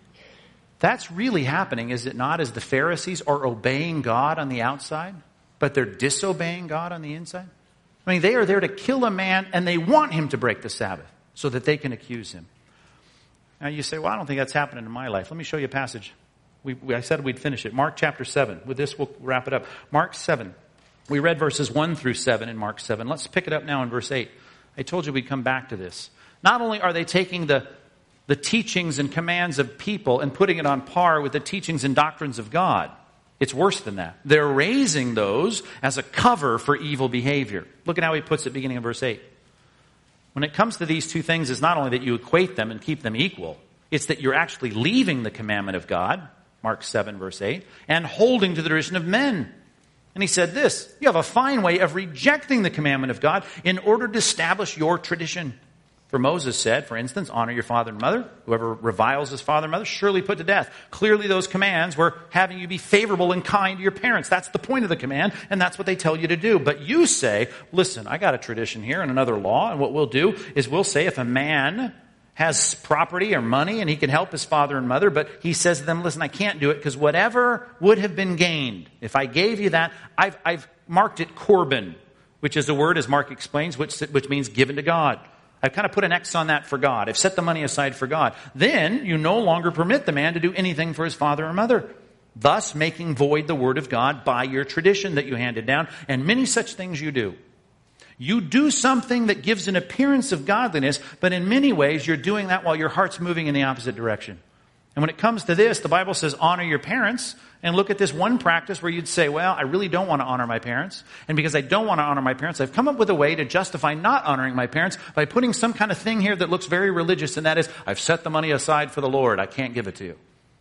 That's really happening, is it not, as the Pharisees are obeying God on the outside, but they're disobeying God on the inside? I mean, they are there to kill a man, and they want him to break the Sabbath so that they can accuse him. Now you say, well, I don't think that's happening in my life. Let me show you a passage. I said we'd finish it. Mark chapter 7. With this, we'll wrap it up. Mark 7. We read verses 1 through 7 in Mark 7. Let's pick it up now in verse 8. I told you we'd come back to this. Not only are they taking the the teachings and commands of people and putting it on par with the teachings and doctrines of God. It's worse than that. They're raising those as a cover for evil behavior. Look at how he puts it beginning of verse 8. When it comes to these two things, it's not only that you equate them and keep them equal, it's that you're actually leaving the commandment of God, Mark 7, verse 8, and holding to the tradition of men. And he said this, you have a fine way of rejecting the commandment of God in order to establish your tradition. For Moses said, for instance, honor your father and mother. Whoever reviles his father and mother, surely put to death. Clearly those commands were having you be favorable and kind to your parents. That's the point of the command, and that's what they tell you to do. But you say, listen, I got a tradition here and another law, and what we'll do is we'll say if a man has property or money and he can help his father and mother, but he says to them, listen, I can't do it because whatever would have been gained, if I gave you that, I've marked it Corban, which is a word, as Mark explains, which means given to God. I've kind of put an X on that for God. I've set the money aside for God. Then you no longer permit the man to do anything for his father or mother, thus making void the word of God by your tradition that you handed down, and many such things you do. You do something that gives an appearance of godliness, but in many ways you're doing that while your heart's moving in the opposite direction. And when it comes to this, the Bible says honor your parents. And look at this one practice where you'd say, well, I really don't want to honor my parents. And because I don't want to honor my parents, I've come up with a way to justify not honoring my parents by putting some kind of thing here that looks very religious. And that is, I've set the money aside for the Lord. I can't give it to you.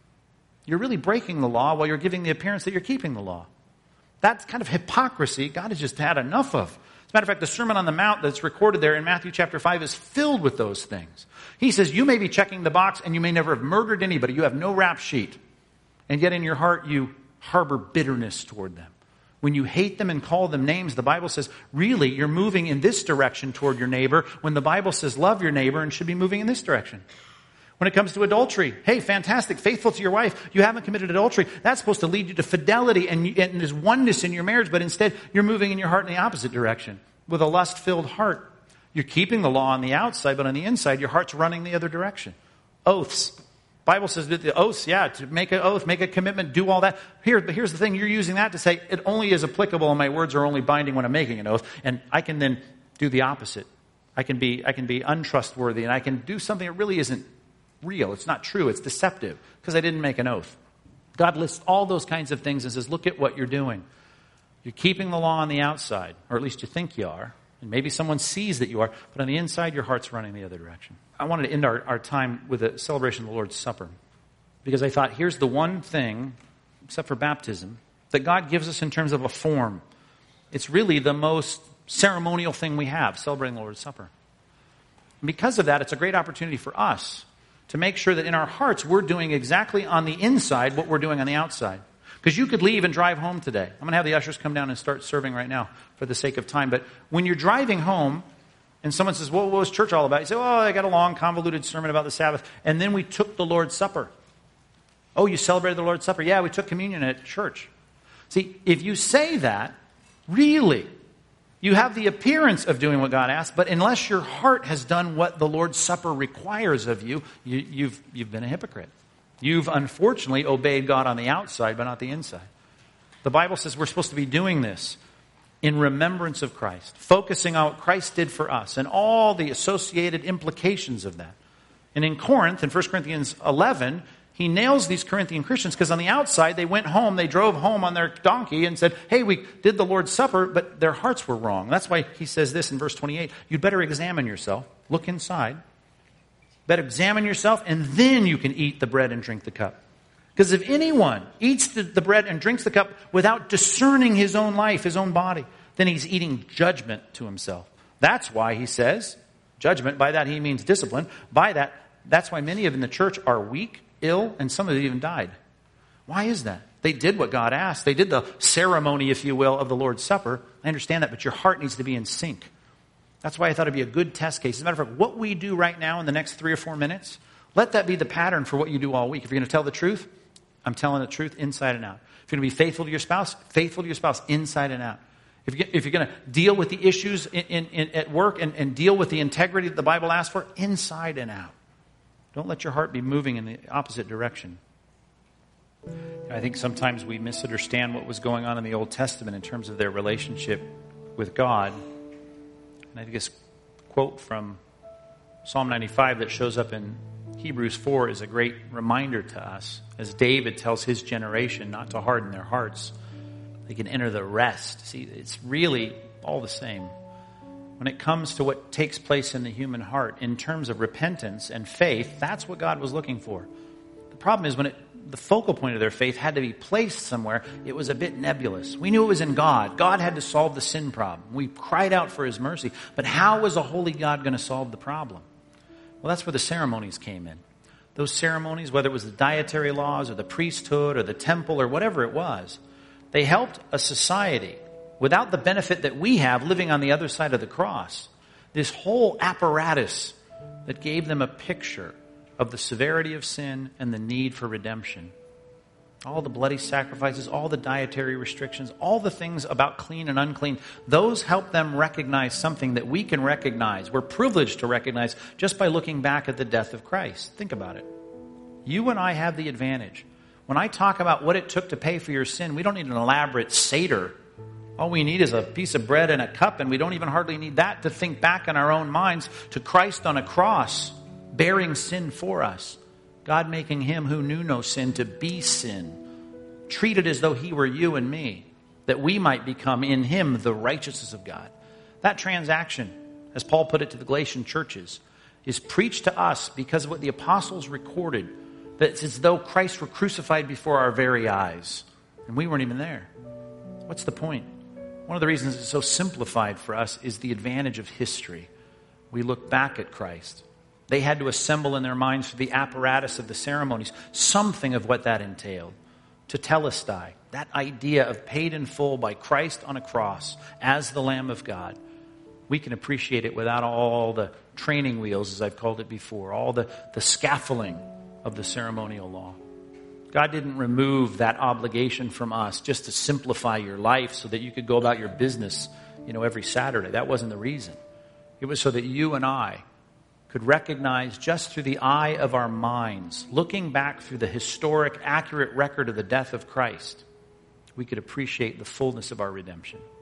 You're really breaking the law while you're giving the appearance that you're keeping the law. That kind of hypocrisy God has just had enough of. As a matter of fact, the Sermon on the Mount that's recorded there in Matthew chapter 5 is filled with those things. He says, you may be checking the box and you may never have murdered anybody. You have no rap sheet. And yet in your heart you harbor bitterness toward them. When you hate them and call them names, the Bible says, really, you're moving in this direction toward your neighbor, when the Bible says love your neighbor and should be moving in this direction. When it comes to adultery, hey, fantastic, faithful to your wife, you haven't committed adultery. That's supposed to lead you to fidelity and there's oneness in your marriage, but instead you're moving in your heart in the opposite direction with a lust-filled heart. You're keeping the law on the outside, but on the inside, your heart's running the other direction. Oaths. Bible says that the oaths, to make an oath, make a commitment, do all that. But here's the thing, you're using that to say it only is applicable and my words are only binding when I'm making an oath, and I can then do the opposite. I can be untrustworthy, and I can do something that really isn't real. It's not true. It's deceptive because I didn't make an oath. God lists all those kinds of things and says, look at what you're doing. You're keeping the law on the outside, or at least you think you are. And maybe someone sees that you are, but on the inside, your heart's running the other direction. I wanted to end our time with a celebration of the Lord's Supper, because I thought, here's the one thing, except for baptism, that God gives us in terms of a form. It's really the most ceremonial thing we have, celebrating the Lord's Supper. And because of that, it's a great opportunity for us to make sure that in our hearts, we're doing exactly on the inside what we're doing on the outside. Because you could leave and drive home today. I'm going to have the ushers come down and start serving right now for the sake of time. But when you're driving home and someone says, well, what was church all about? You say, oh, I got a long, convoluted sermon about the Sabbath. And then we took the Lord's Supper. Oh, you celebrated the Lord's Supper? Yeah, we took communion at church. See, if you say that, really, you have the appearance of doing what God asked, but unless your heart has done what the Lord's Supper requires of you, you've been a hypocrite. You've unfortunately obeyed God on the outside, but not the inside. The Bible says we're supposed to be doing this in remembrance of Christ, focusing on what Christ did for us and all the associated implications of that. And in Corinth, in 1 Corinthians 11, he nails these Corinthian Christians because on the outside, they went home, they drove home on their donkey and said, hey, we did the Lord's Supper, but their hearts were wrong. That's why he says this in verse 28, you'd better examine yourself, look inside. Better examine yourself, and then you can eat the bread and drink the cup. Because if anyone eats the bread and drinks the cup without discerning his own life, his own body, then he's eating judgment to himself. That's why he says, judgment, by that he means discipline. By that, that's why many of in the church are weak, ill, and some of them even died. Why is that? They did what God asked. They did the ceremony, if you will, of the Lord's Supper. I understand that, but your heart needs to be in sync. That's why I thought it'd be a good test case. As a matter of fact, what we do right now in the next 3 or 4 minutes, let that be the pattern for what you do all week. If you're going to tell the truth, I'm telling the truth inside and out. If you're going to be faithful to your spouse inside and out. If you're going to deal with the issues at work and deal with the integrity that the Bible asks for, inside and out. Don't let your heart be moving in the opposite direction. I think sometimes we misunderstand what was going on in the Old Testament in terms of their relationship with God. And I think it's a quote from Psalm 95 that shows up in Hebrews 4 is a great reminder to us, as David tells his generation not to harden their hearts. They can enter the rest. See, it's really all the same. When it comes to what takes place in the human heart, in terms of repentance and faith, that's what God was looking for. The problem is when the focal point of their faith had to be placed somewhere, it was a bit nebulous. We knew it was in God. God had to solve the sin problem. We cried out for his mercy. But how was a holy God going to solve the problem? Well, that's where the ceremonies came in. Those ceremonies, whether it was the dietary laws or the priesthood or the temple or whatever it was, they helped a society without the benefit that we have living on the other side of the cross. This whole apparatus that gave them a picture of the severity of sin and the need for redemption. All the bloody sacrifices, all the dietary restrictions, all the things about clean and unclean, those help them recognize something that we can recognize. We're privileged to recognize just by looking back at the death of Christ. Think about it. You and I have the advantage. When I talk about what it took to pay for your sin, we don't need an elaborate Seder. All we need is a piece of bread and a cup, and we don't even hardly need that to think back in our own minds to Christ on a cross, bearing sin for us. God making him who knew no sin to be sin, treated as though he were you and me, that we might become in him the righteousness of God. That transaction, as Paul put it to the Galatian churches, is preached to us because of what the apostles recorded, that it's as though Christ were crucified before our very eyes, and we weren't even there. What's the point? One of the reasons it's so simplified for us is the advantage of history. We look back at Christ. They had to assemble in their minds for the apparatus of the ceremonies something of what that entailed. Tetelestai, that idea of paid in full by Christ on a cross as the Lamb of God. We can appreciate it without all the training wheels, as I've called it before, all the scaffolding of the ceremonial law. God didn't remove that obligation from us just to simplify your life so that you could go about your business, every Saturday. That wasn't the reason. It was so that you and I could recognize just through the eye of our minds, looking back through the historic, accurate record of the death of Christ, we could appreciate the fullness of our redemption.